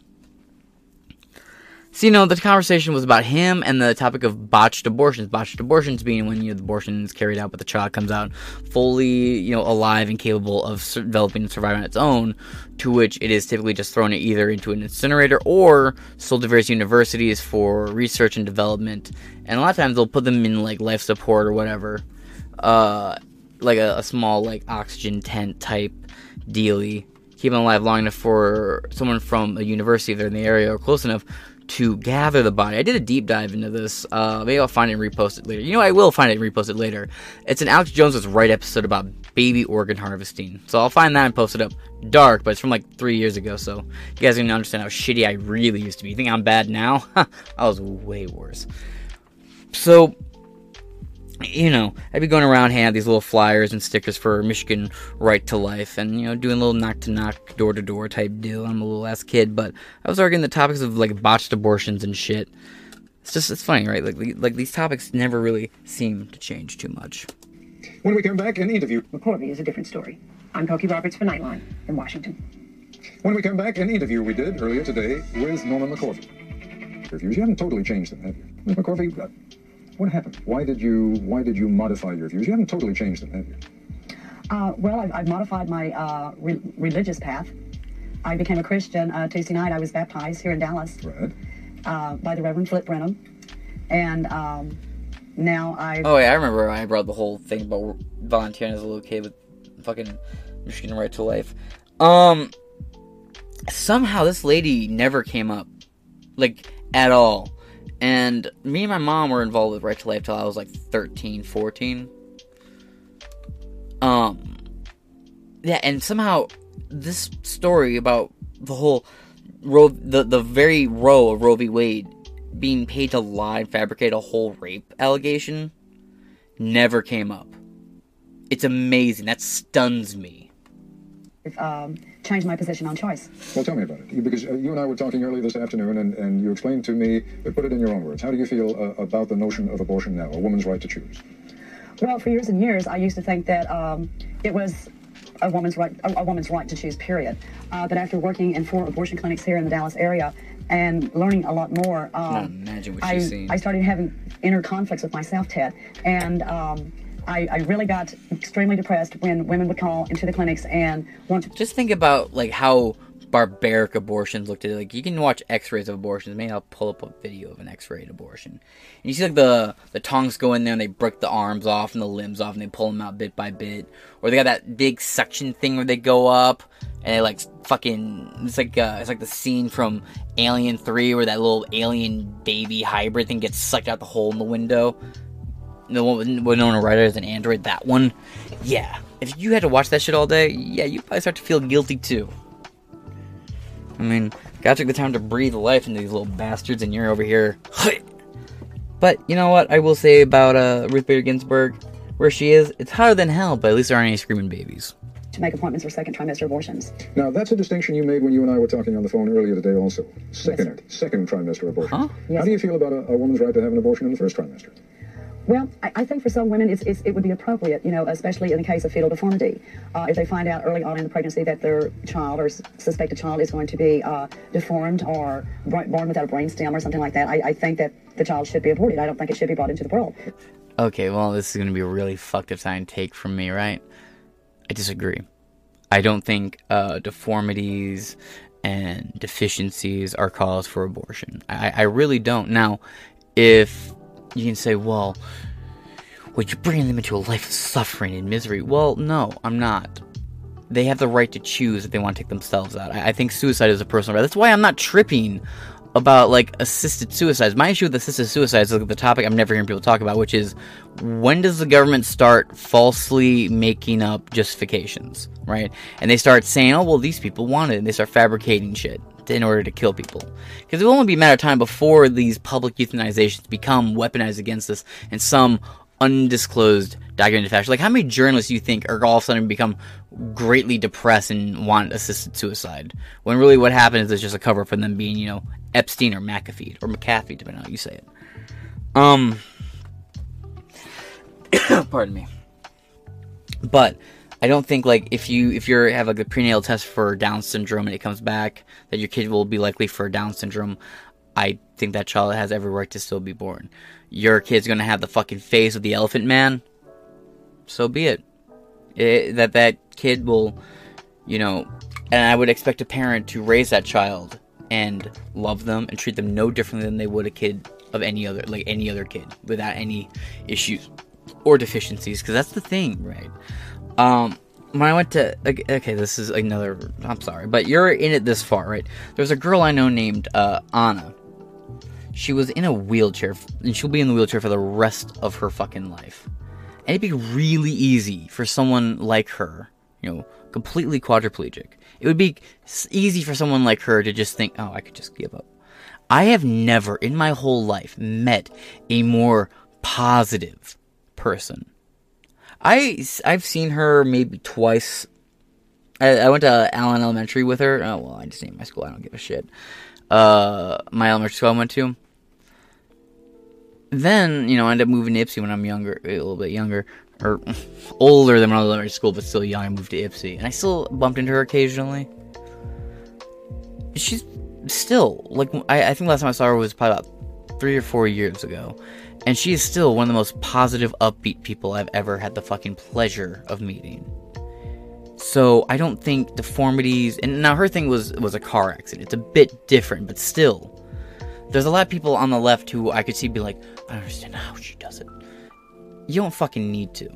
So, the conversation was about him and the topic of botched abortions. Botched abortions being when, the abortion is carried out, but the child comes out fully, alive and capable of developing and surviving on its own, to which it is typically just thrown either into an incinerator or sold to various universities for research and development. And a lot of times they'll put them in, life support or whatever. A small, oxygen tent type dealy. Keep them alive long enough for someone from a university, if they're in the area or close enough, to gather the body. I did a deep dive into this. Maybe I'll find it and repost it later. I will find it and repost it later. It's an Alex Jones Was Right episode about baby organ harvesting. So I'll find that and post it up. Dark, but it's from 3 years ago, so you guys are going to understand how shitty I really used to be. You think I'm bad now? I was way worse. So, I'd be going around handing out these little flyers and stickers for Michigan Right to Life and, doing a little knock-to-knock, door-to-door type deal. I'm a little ass kid, but I was arguing the topics of, botched abortions and shit. It's funny, right? These topics never really seem to change too much. When we come back, an interview. McCorvey is a different story. I'm Pokey Roberts for Nightline in Washington. When we come back, an interview we did earlier today with Norma McCorvey. Your views, you haven't totally changed them, have you? Ms. McCorvey, what happened? Why did you modify your views? You haven't totally changed them, have you? Well, I've modified my religious path. I became a Christian Tuesday night. I was baptized here in Dallas. Right. By the Reverend Flip Brenham. And now I... Oh, yeah, I remember I brought the whole thing about volunteering as a little kid with fucking Michigan Right to Life. Somehow this lady never came up. At all. And me and my mom were involved with Right to Life till I was 13, 14. Yeah, and somehow this story about the whole Roe, the very Roe of Roe v. Wade being paid to lie and fabricate a whole rape allegation never came up. It's amazing. That stuns me. Changed my position on choice. Well, tell me about it. Because you and I were talking earlier this afternoon, and you explained to me, put it in your own words, how do you feel about the notion of abortion now, a woman's right to choose? Well, for years and years, I used to think that it was a woman's right to choose, period. But after working in 4 abortion clinics here in the Dallas area and learning a lot more, imagine what she's seen. I started having inner conflicts with myself, Ted, and I really got extremely depressed when women would call into the clinics and want to... Just think about, like, how barbaric abortions looked at it. Like, you can watch x-rays of abortions. Maybe I'll pull up a video of an x-ray abortion. And you see, like, the tongs go in there and they break the arms off and the limbs off and they pull them out bit by bit. Or they got that big suction thing where they go up and they, like, fucking... It's like the scene from Alien 3 where that little alien baby hybrid thing gets sucked out the hole in the window. The one with Winona Ryder as an android, that one. Yeah. If you had to watch that shit all day, yeah, you'd probably start to feel guilty too. I mean, God took the time to breathe life into these little bastards, and you're over here. But, you know what I will say about Ruth Bader Ginsburg? Where she is, it's hotter than hell, but at least there aren't any screaming babies. To make appointments for second trimester abortions. Now, that's a distinction you made when you and I were talking on the phone earlier today also. Second trimester abortion. Huh? Yes. How do you feel about a woman's right to have an abortion in the first trimester? Well, I think for some women it would be appropriate, you know, especially in the case of fetal deformity. If they find out early on in the pregnancy that their child or suspected child is going to be deformed or born without a brain stem or something like that, I think that the child should be aborted. I don't think it should be brought into the world. Okay, well, this is going to be a really fucked up sign take from me, right? I disagree. I don't think deformities and deficiencies are cause for abortion. I really don't. Now, if... You can say, well, you're bringing them into a life of suffering and misery. Well, no, I'm not. They have the right to choose if they want to take themselves out. I think suicide is a personal right. That's why I'm not tripping about, like, assisted suicides. My issue with assisted suicides is like, the topic I'm never hearing people talk about, which is, when does the government start falsely making up justifications, right? And they start saying, oh, well, these people want it, and they start fabricating shit in order to kill people. Because it will only be a matter of time before these public euthanizations become weaponized against us in some undisclosed documented fashion. Like, how many journalists do you think are all of a sudden become greatly depressed and want assisted suicide? When really what happens is just a cover for them being, you know, Epstein or McAfee, depending on how you say it. Pardon me. But I don't think, like, if you have, like, a prenatal test for Down syndrome and it comes back that your kid will be likely for Down syndrome, I think that child has every right to still be born. Your kid's gonna have the fucking face of the Elephant Man, so be it. That kid will, you know, and I would expect a parent to raise that child and love them and treat them no differently than they would a kid of any other kid, without any issues or deficiencies, because that's the thing, right? When I went to... Okay, this is another... I'm sorry, but you're in it this far, right? There's a girl I know named Anna. She was in a wheelchair, and she'll be in the wheelchair for the rest of her fucking life. And it'd be really easy for someone like her, you know, completely quadriplegic. It would be easy for someone like her to just think, oh, I could just give up. I have never in my whole life met a more positive person. I've seen her maybe twice. I went to Allen Elementary with her. Oh, well, I just named my school. I don't give a shit. My elementary school I went to. Then, you know, I ended up moving to Ipsy when I'm younger, a little bit younger. Or older than when I was in elementary school, but still young. I moved to Ipsy. And I still bumped into her occasionally. She's still, like, I think last time I saw her was probably about 3 or 4 years ago. And she is still one of the most positive, upbeat people I've ever had the fucking pleasure of meeting. So, I don't think deformities... And now, her thing was a car accident. It's a bit different, but still. There's a lot of people on the left who I could see be like, I don't understand how she does it. You don't fucking need to.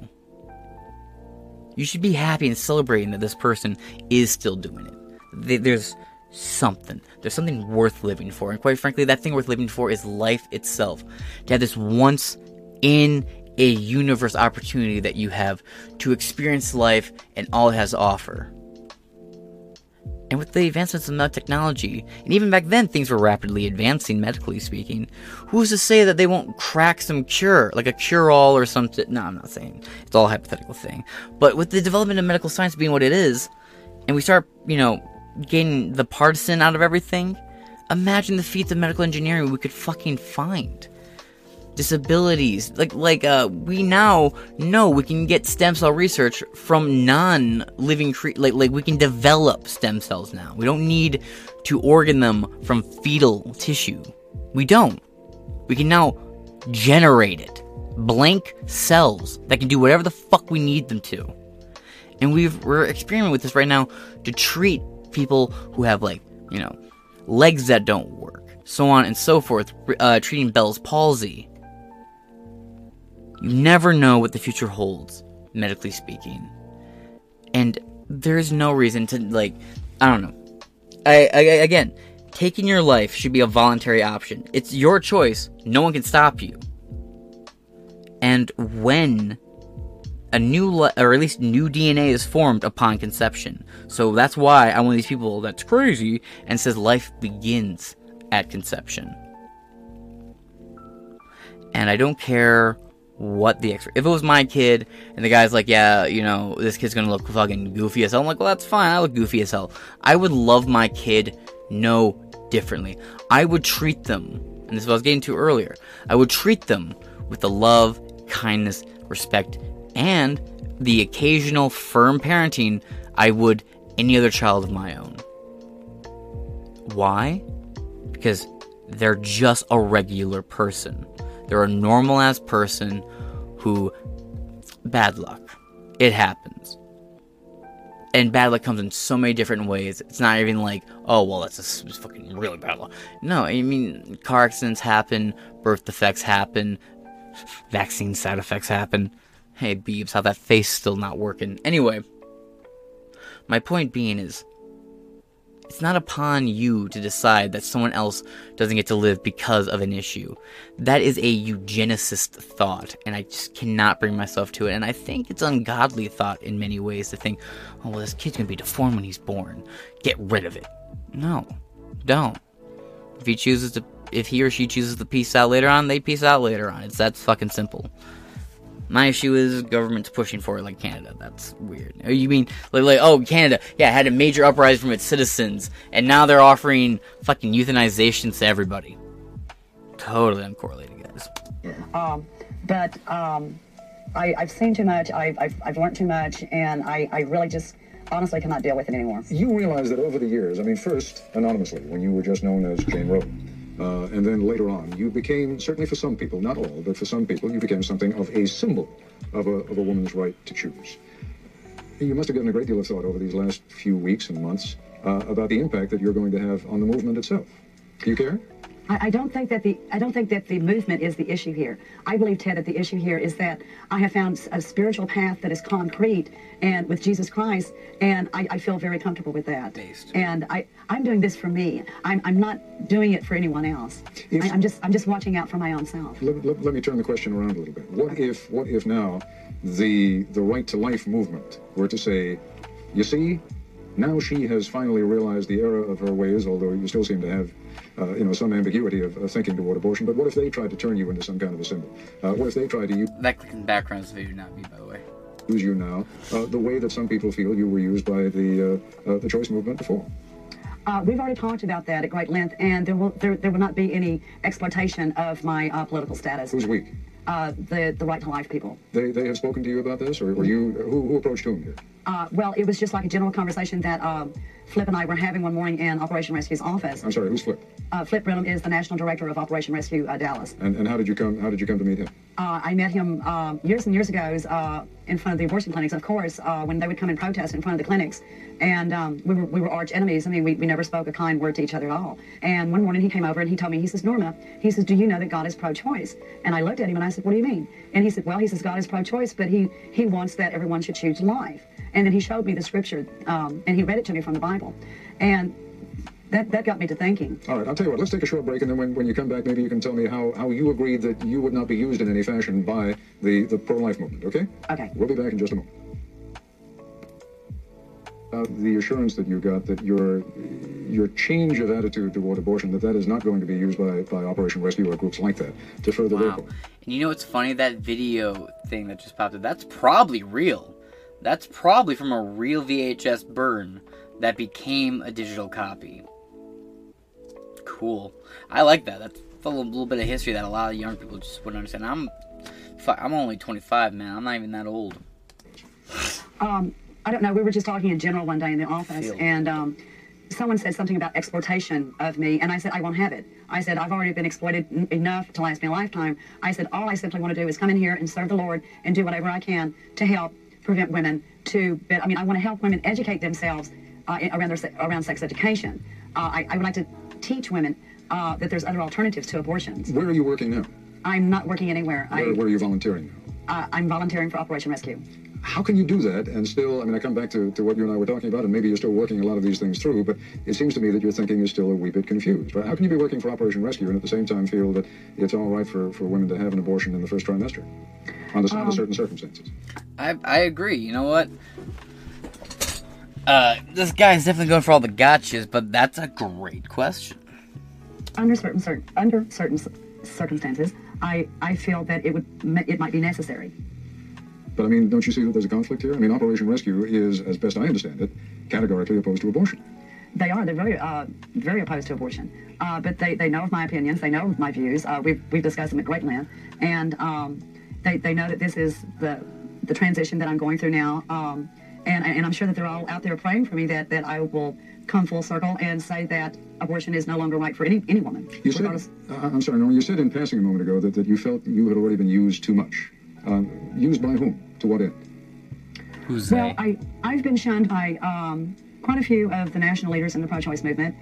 You should be happy and celebrating that this person is still doing it. There's something. There's something worth living for. And quite frankly, that thing worth living for is life itself. To have this once in a universe opportunity that you have to experience life and all it has to offer. And with the advancements of medical technology, and even back then things were rapidly advancing medically speaking, who's to say that they won't crack some cure, like a cure-all or something? No, I'm not saying. It's all a hypothetical thing. But with the development of medical science being what it is, and we start, getting the partisan out of everything, imagine the feats of medical engineering we could fucking find. Disabilities, we now know we can get stem cell research from non-living we can develop stem cells now. We don't need to organ them from fetal tissue. We don't. We can now generate it. Blank cells that can do whatever the fuck we need them to. And we're experimenting with this right now to treat people who have legs that don't work, so on and so forth, treating Bell's palsy. You never know what the future holds, medically speaking. And there's no reason to, I don't know. Again, taking your life should be a voluntary option. It's your choice. No one can stop you. And when a new, or at least new DNA is formed upon conception. So that's why I'm one of these people that's crazy and says life begins at conception. And I don't care what the expert. If it was my kid and the guy's like, yeah, this kid's gonna look fucking goofy as hell, I'm like, well, that's fine. I look goofy as hell. I would love my kid no differently. I would treat them, and this is what I was getting to earlier, I would treat them with the love, kindness, respect, and the occasional firm parenting I would any other child of my own. Why? Because they're just a regular person. They're a normal-ass person who, bad luck. It happens. And bad luck comes in so many different ways. It's not even like, oh, well, that's just fucking really bad luck. No, I mean, car accidents happen, birth defects happen, vaccine side effects happen. Hey, Beebs, how that face still not working? Anyway, my point being is, it's not upon you to decide that someone else doesn't get to live because of an issue. That is a eugenicist thought, and I just cannot bring myself to it. And I think it's ungodly thought in many ways to think, oh, well, this kid's gonna be deformed when he's born. Get rid of it. No, don't. If he or she chooses to peace out later on, they peace out later on. That's fucking simple. My issue is government's pushing for it like Canada. That's weird. You mean, oh, Canada, yeah, had a major uprising from its citizens, and now they're offering fucking euthanizations to everybody. Totally uncorrelated, guys. I've seen too much, I've learned too much, and I really just honestly cannot deal with it anymore. You realize that over the years, first anonymously, when you were just known as Jane Roe, and then later on, you became, certainly for some people, not all, but for some people, you became something of a symbol of a woman's right to choose. You must have given a great deal of thought over these last few weeks and months about the impact that you're going to have on the movement itself. Do you care? I don't think that the movement is the issue here. I believe, Ted, that the issue here is that I have found a spiritual path that is concrete and with Jesus Christ, and I feel very comfortable with that. And I'm doing this for me. I'm not doing it for anyone else. I'm just watching out for my own self. Let me turn the question around a little bit. What if now the right to life movement were to say, you see, now she has finally realized the error of her ways, although you still seem to have some ambiguity of thinking toward abortion. But what if they tried to turn you into some kind of a symbol? What if they tried to use... That click in the background is video, not me, by the way. Use you now, the way that some people feel you were used by the choice movement before? We've already talked about that at great length, and there will not be any exploitation of my political status. Who's weak? The right to life people. They have spoken to you about this, or were you who approached whom here? Well, it was just like a general conversation that Flip and I were having one morning in Operation Rescue's office. I'm sorry, who's Flip? Flip Brenham is the national director of Operation Rescue Dallas. And how did you come to meet him? I met him years and years ago in front of the abortion clinics, of course, when they would come and protest in front of the clinics. And we were arch enemies. I mean, we never spoke a kind word to each other at all. And one morning he came over and he told me, he says, Norma, he says, do you know that God is pro-choice? And I looked at him and I said, what do you mean? And he said, well, he says, God is pro-choice, but he wants that everyone should choose life. And then he showed me the scripture, and he read it to me from the Bible. And that got me to thinking. All right, I'll tell you what, let's take a short break, and then when you come back, maybe you can tell me how you agreed that you would not be used in any fashion by the pro-life movement, okay? Okay. We'll be back in just a moment. The assurance that you got that your change of attitude toward abortion, that is not going to be used by Operation Rescue or groups like that to further their goal. And you know what's funny? That video thing that just popped up, that's probably real. That's probably from a real VHS burn that became a digital copy. Cool. I like that. That's a little bit of history that a lot of young people just wouldn't understand. I'm only 25, man. I'm not even that old. I don't know. We were just talking in general one day in the office, and someone said something about exploitation of me, and I said, I won't have it. I said, I've already been exploited enough to last me a lifetime. I said, all I simply want to do is come in here and serve the Lord and do whatever I can to help prevent women I want to help women educate themselves around sex education. I would like to teach women that there's other alternatives to abortions. Where are you working now? I'm not working anywhere. Where are you volunteering now? I'm volunteering for Operation Rescue. How can you do that and still, I come back to what you and I were talking about, and maybe you're still working a lot of these things through, but it seems to me that your thinking is still a wee bit confused, right? How can you be working for Operation Rescue and at the same time feel that it's all right for women to have an abortion in the first trimester under certain circumstances? I agree. You know what? This guy's definitely going for all the gotchas, but that's a great question. Under certain circumstances, I feel that it might be necessary. But don't you see that there's a conflict here? Operation Rescue is, as best I understand it, categorically opposed to abortion. They are. They're very opposed to abortion. But they know of my opinions. They know of my views. We've discussed them at great length, and they know that this is the transition that I'm going through now. And I'm sure that they're all out there praying for me that I will come full circle and say that abortion is no longer right for any woman. You said, I'm sorry, Norma, you said in passing a moment ago that you felt you had already been used too much. Used by whom? To what end? Who's they? Well, I've been shunned by quite a few of the national leaders in the pro-choice movement.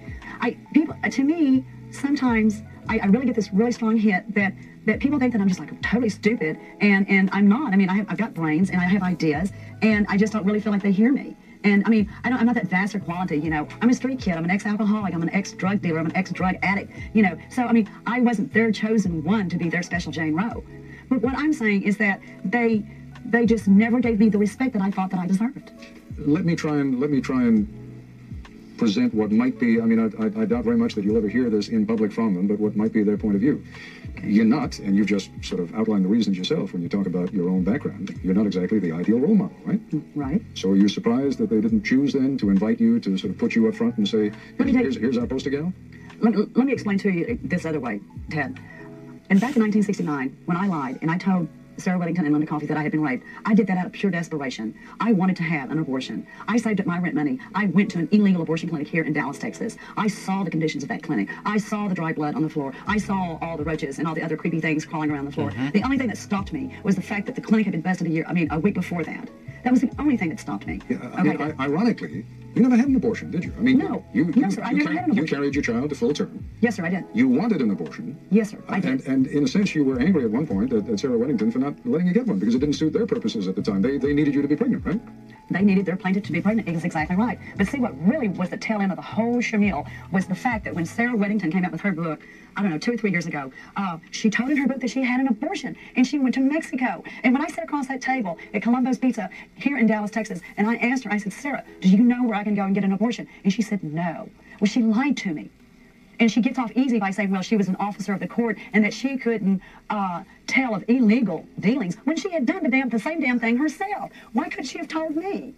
To me, sometimes I really get this really strong hit that people think that I'm just totally stupid, and I'm not. I've got brains and I have ideas, and I just don't really feel like they hear me. And I'm not that vaster quality, I'm a street kid, I'm an ex-alcoholic, I'm an ex-drug dealer, I'm an ex-drug addict, So, I wasn't their chosen one to be their special Jane Roe. But what I'm saying is that they just never gave me the respect that I thought that I deserved. Let me try and present what might be, I doubt very much that you'll ever hear this in public from them, but what might be their point of view. You're not, and you've just sort of outlined the reasons yourself when you talk about your own background, you're not exactly the ideal role model, right? Right. So are you surprised that they didn't choose then to invite you to sort of put you up front and say, here's our poster gal? Let me explain to you this other way, Ted. And back in 1969, when I lied and I told Sarah Weddington and Linda Coffey that I had been raped, I did that out of pure desperation. I wanted to have an abortion. I saved up my rent money. I went to an illegal abortion clinic here in Dallas, Texas. I saw the conditions of that clinic. I saw the dry blood on the floor. I saw all the roaches and all the other creepy things crawling around the floor. The only thing that stopped me was the fact that the clinic had been busted a week before that. That was the only thing that stopped me. Yeah, ironically, you never had an abortion, did you? No. No, sir, I never had an abortion. You carried your child to full term. Yes, sir, I did. You wanted an abortion. Yes, sir, I did. And in a sense, you were angry at one point at Sarah Weddington for not letting you get one because it didn't suit their purposes at the time. They needed you to be pregnant, right? They needed their plaintiff to be pregnant. It was exactly right. But see, what really was the tail end of the whole shamil was the fact that when Sarah Weddington came out with her book, 2 or 3 years ago, she told in her book that she had an abortion, and she went to Mexico. And when I sat across that table at Columbo's Pizza here in Dallas, Texas, and I asked her, I said, Sarah, do you know where I can go and get an abortion? And she said, no. Well, she lied to me. And she gets off easy by saying, well, she was an officer of the court and that she couldn't tell of illegal dealings when she had done the same damn thing herself. Why couldn't she have told me?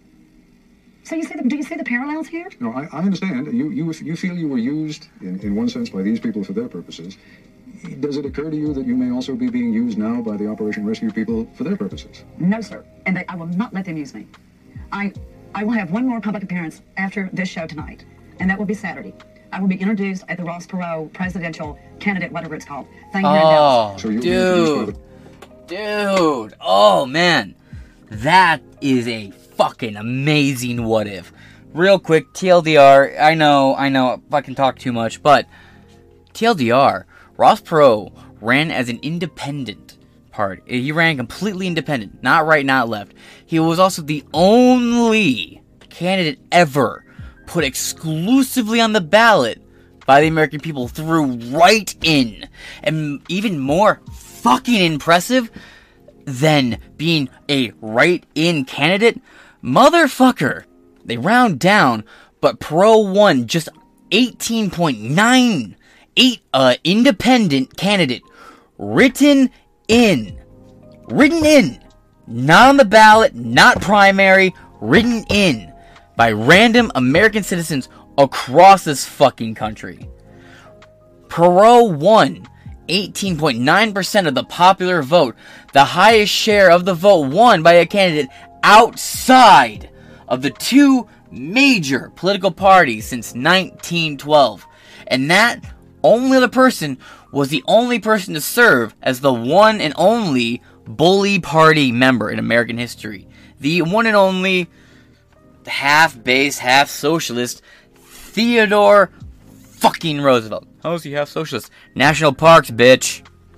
So do you see the parallels here? No, I understand. You feel you were used, in one sense, by these people for their purposes. Does it occur to you that you may also be being used now by the Operation Rescue people for their purposes? No, sir. And I will not let them use me. I will have one more public appearance after this show tonight, and that will be Saturday. I will be introduced at the Ross Perot presidential candidate, whatever it's called, thing here in Dallas. So dude. Oh, man. That is a fucking amazing what if. Real quick, TLDR, I know, fucking talk too much, but TLDR, Ross Perot ran as an independent party. He ran completely independent, not right, not left. He was also the only candidate ever put exclusively on the ballot by the American people threw right in. And even more fucking impressive than being a write-in candidate, motherfucker, they round down, but Pro won just 18.98 independent candidate written in, not on the ballot, not primary, written in by random American citizens across this fucking country. Perot won 18.9% of the popular vote, the highest share of the vote won by a candidate outside of the two major political parties since 1912. And that only other person was the only person to serve as the one and only bully party member in American history. The one and only half-based, half-socialist Theodore fucking Roosevelt. How is he half socialist? National parks, bitch.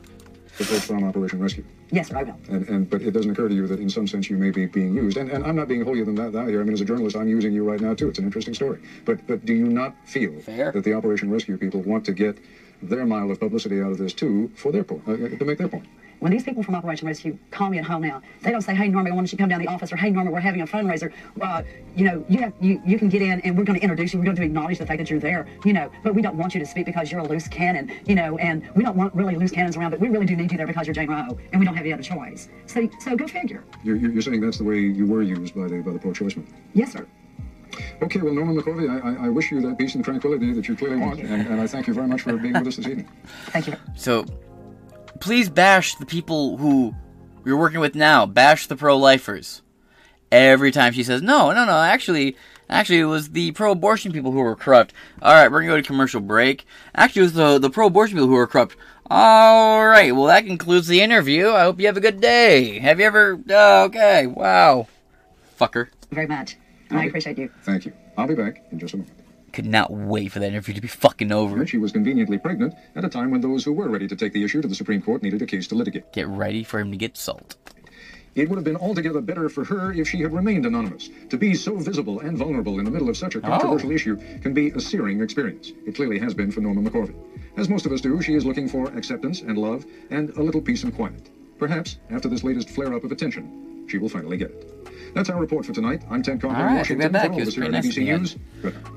From Operation Rescue. Yes, sir, I will. But it doesn't occur to you that in some sense you may be being used. And I'm not being holier than that here. I mean, as a journalist, I'm using you right now, too. It's an interesting story. But do you not feel that the Operation Rescue people want to get their mile of publicity out of this, too, for their point, to make their point? When these people from Operation Rescue call me at home now, they don't say, "Hey, Norma, why don't you come down to the office?" or "Hey, Norma, we're having a fundraiser. You can get in, and we're going to introduce you. We're going to acknowledge the fact that you're there. But we don't want you to speak because you're a loose cannon. And we don't want really loose cannons around, but we really do need you there because you're Jane Roe, and we don't have any other choice. So go figure." You're saying that's the way you were used by the pro-choice movement? Yes, sir. Okay, well, Norman McCorvey, I wish you that peace and tranquility that you clearly want, and I thank you very much for being with us this evening. Thank you. So, please bash the people who you're working with now. Bash the pro-lifers. Every time she says, no, actually it was the pro-abortion people who were corrupt. Alright, we're going to go to commercial break. Actually, it was the pro-abortion people who were corrupt. Alright, well, that concludes the interview. I hope you have a good day. Have you ever... okay, wow. Fucker. Very much. I appreciate you. Thank you. I'll be back in just a moment. Could not wait for that interview to be fucking over. She was conveniently pregnant at a time when those who were ready to take the issue to the Supreme Court needed a case to litigate. Get ready for him to get salt. It would have been altogether better for her if she had remained anonymous. To be so visible and vulnerable in the middle of such a controversial issue can be a searing experience. It clearly has been for Norma McCorvey. As most of us do, she is looking for acceptance and love and a little peace and quiet. Perhaps, after this latest flare-up of attention, she will finally get it. That's our report for tonight. I'm Ted Conklin in Washington. For all of us here at ABC News, good night.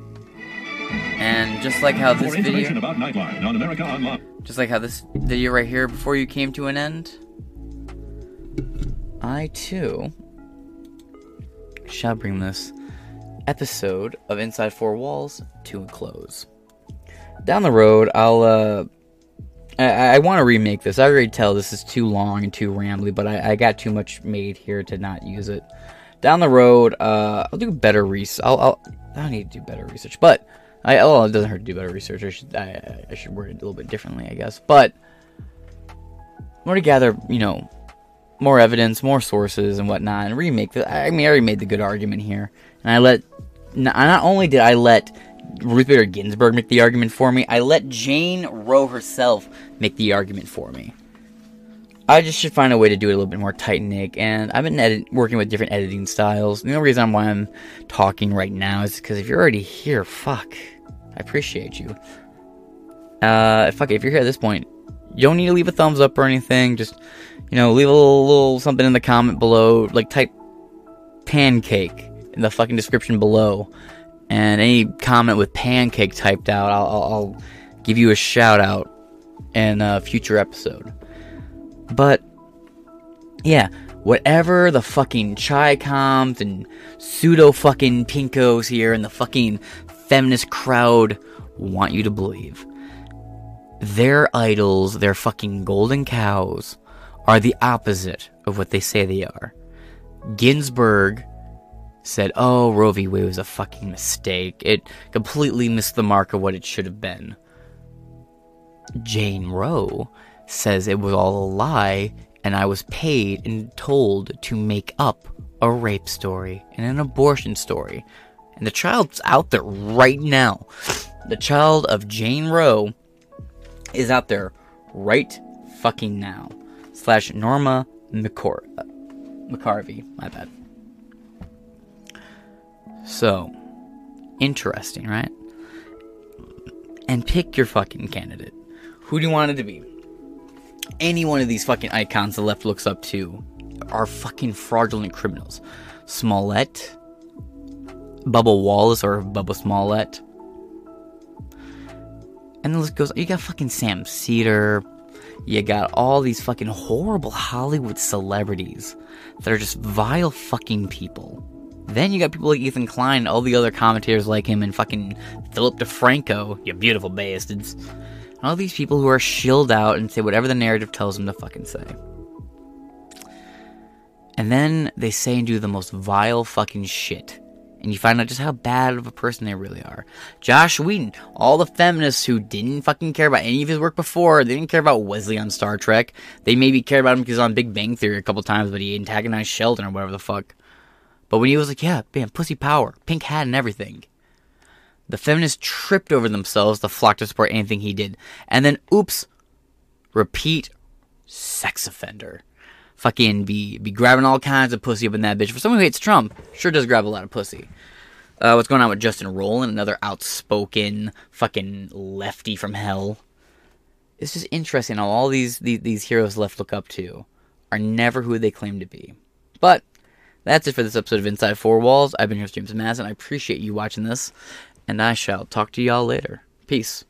And just like how this video... about Nightline on America Online. Just like how this video right here before you came to an end, I too shall bring this episode of Inside Four Walls to a close. Down the road, I want to remake this. I already tell this is too long and too rambly, but I got too much made here to not use it. Down the road, I'll do better research. I need to do better research, but it doesn't hurt to do better research. I should word it a little bit differently, I guess. But in order to gather, more evidence, more sources, and whatnot, and remake the. I already made the good argument here, and not only did I let Ruth Bader Ginsburg make the argument for me, I let Jane Roe herself make the argument for me. I just should find a way to do it a little bit more tight-knit, and I've been working with different editing styles. The only reason why I'm talking right now is because if you're already here, fuck, I appreciate you. Fuck it, if you're here at this point, you don't need to leave a thumbs up or anything, just, leave a little something in the comment below, like type pancake in the fucking description below, and any comment with pancake typed out, I'll give you a shout out in a future episode. But, yeah, whatever the fucking Chi-Coms and pseudo-fucking pinkos here and the fucking feminist crowd want you to believe, their idols, their fucking golden cows, are the opposite of what they say they are. Ginsburg said, Roe v. Wade was a fucking mistake. It completely missed the mark of what it should have been. Jane Roe says it was all a lie, and I was paid and told to make up a rape story and an abortion story. And the child's out there right now. The child of Jane Roe is out there right fucking now. / Norma McCorvey, my bad. So, interesting, right? and pick your fucking candidate. Who do you want it to be? Any one of these fucking icons the left looks up to are fucking fraudulent criminals. Smollett, Bubba Wallace or Bubba Smollett. And the list goes, you got fucking Sam Cedar. You got all these fucking horrible Hollywood celebrities that are just vile fucking people. Then you got people like Ethan Klein, all the other commentators like him, and fucking Philip DeFranco, you beautiful bastards. And all these people who are shilled out and say whatever the narrative tells them to fucking say. And then they say and do the most vile fucking shit. And you find out just how bad of a person they really are. Joss Whedon, all the feminists who didn't fucking care about any of his work before, they didn't care about Wesley on Star Trek. They maybe cared about him because he was on Big Bang Theory a couple times, but he antagonized Sheldon or whatever the fuck. But when he was like, yeah, bam, pussy power, pink hat and everything, the feminists tripped over themselves to flock to support anything he did. And then, oops, repeat sex offender. Fucking be grabbing all kinds of pussy up in that bitch. For someone who hates Trump, sure does grab a lot of pussy. What's going on with Justin Rowland, another outspoken fucking lefty from hell? It's just interesting how all these heroes left look up to are never who they claim to be. But that's it for this episode of Inside Four Walls. I've been here with James Madison. I appreciate you watching this, and I shall talk to y'all later. Peace.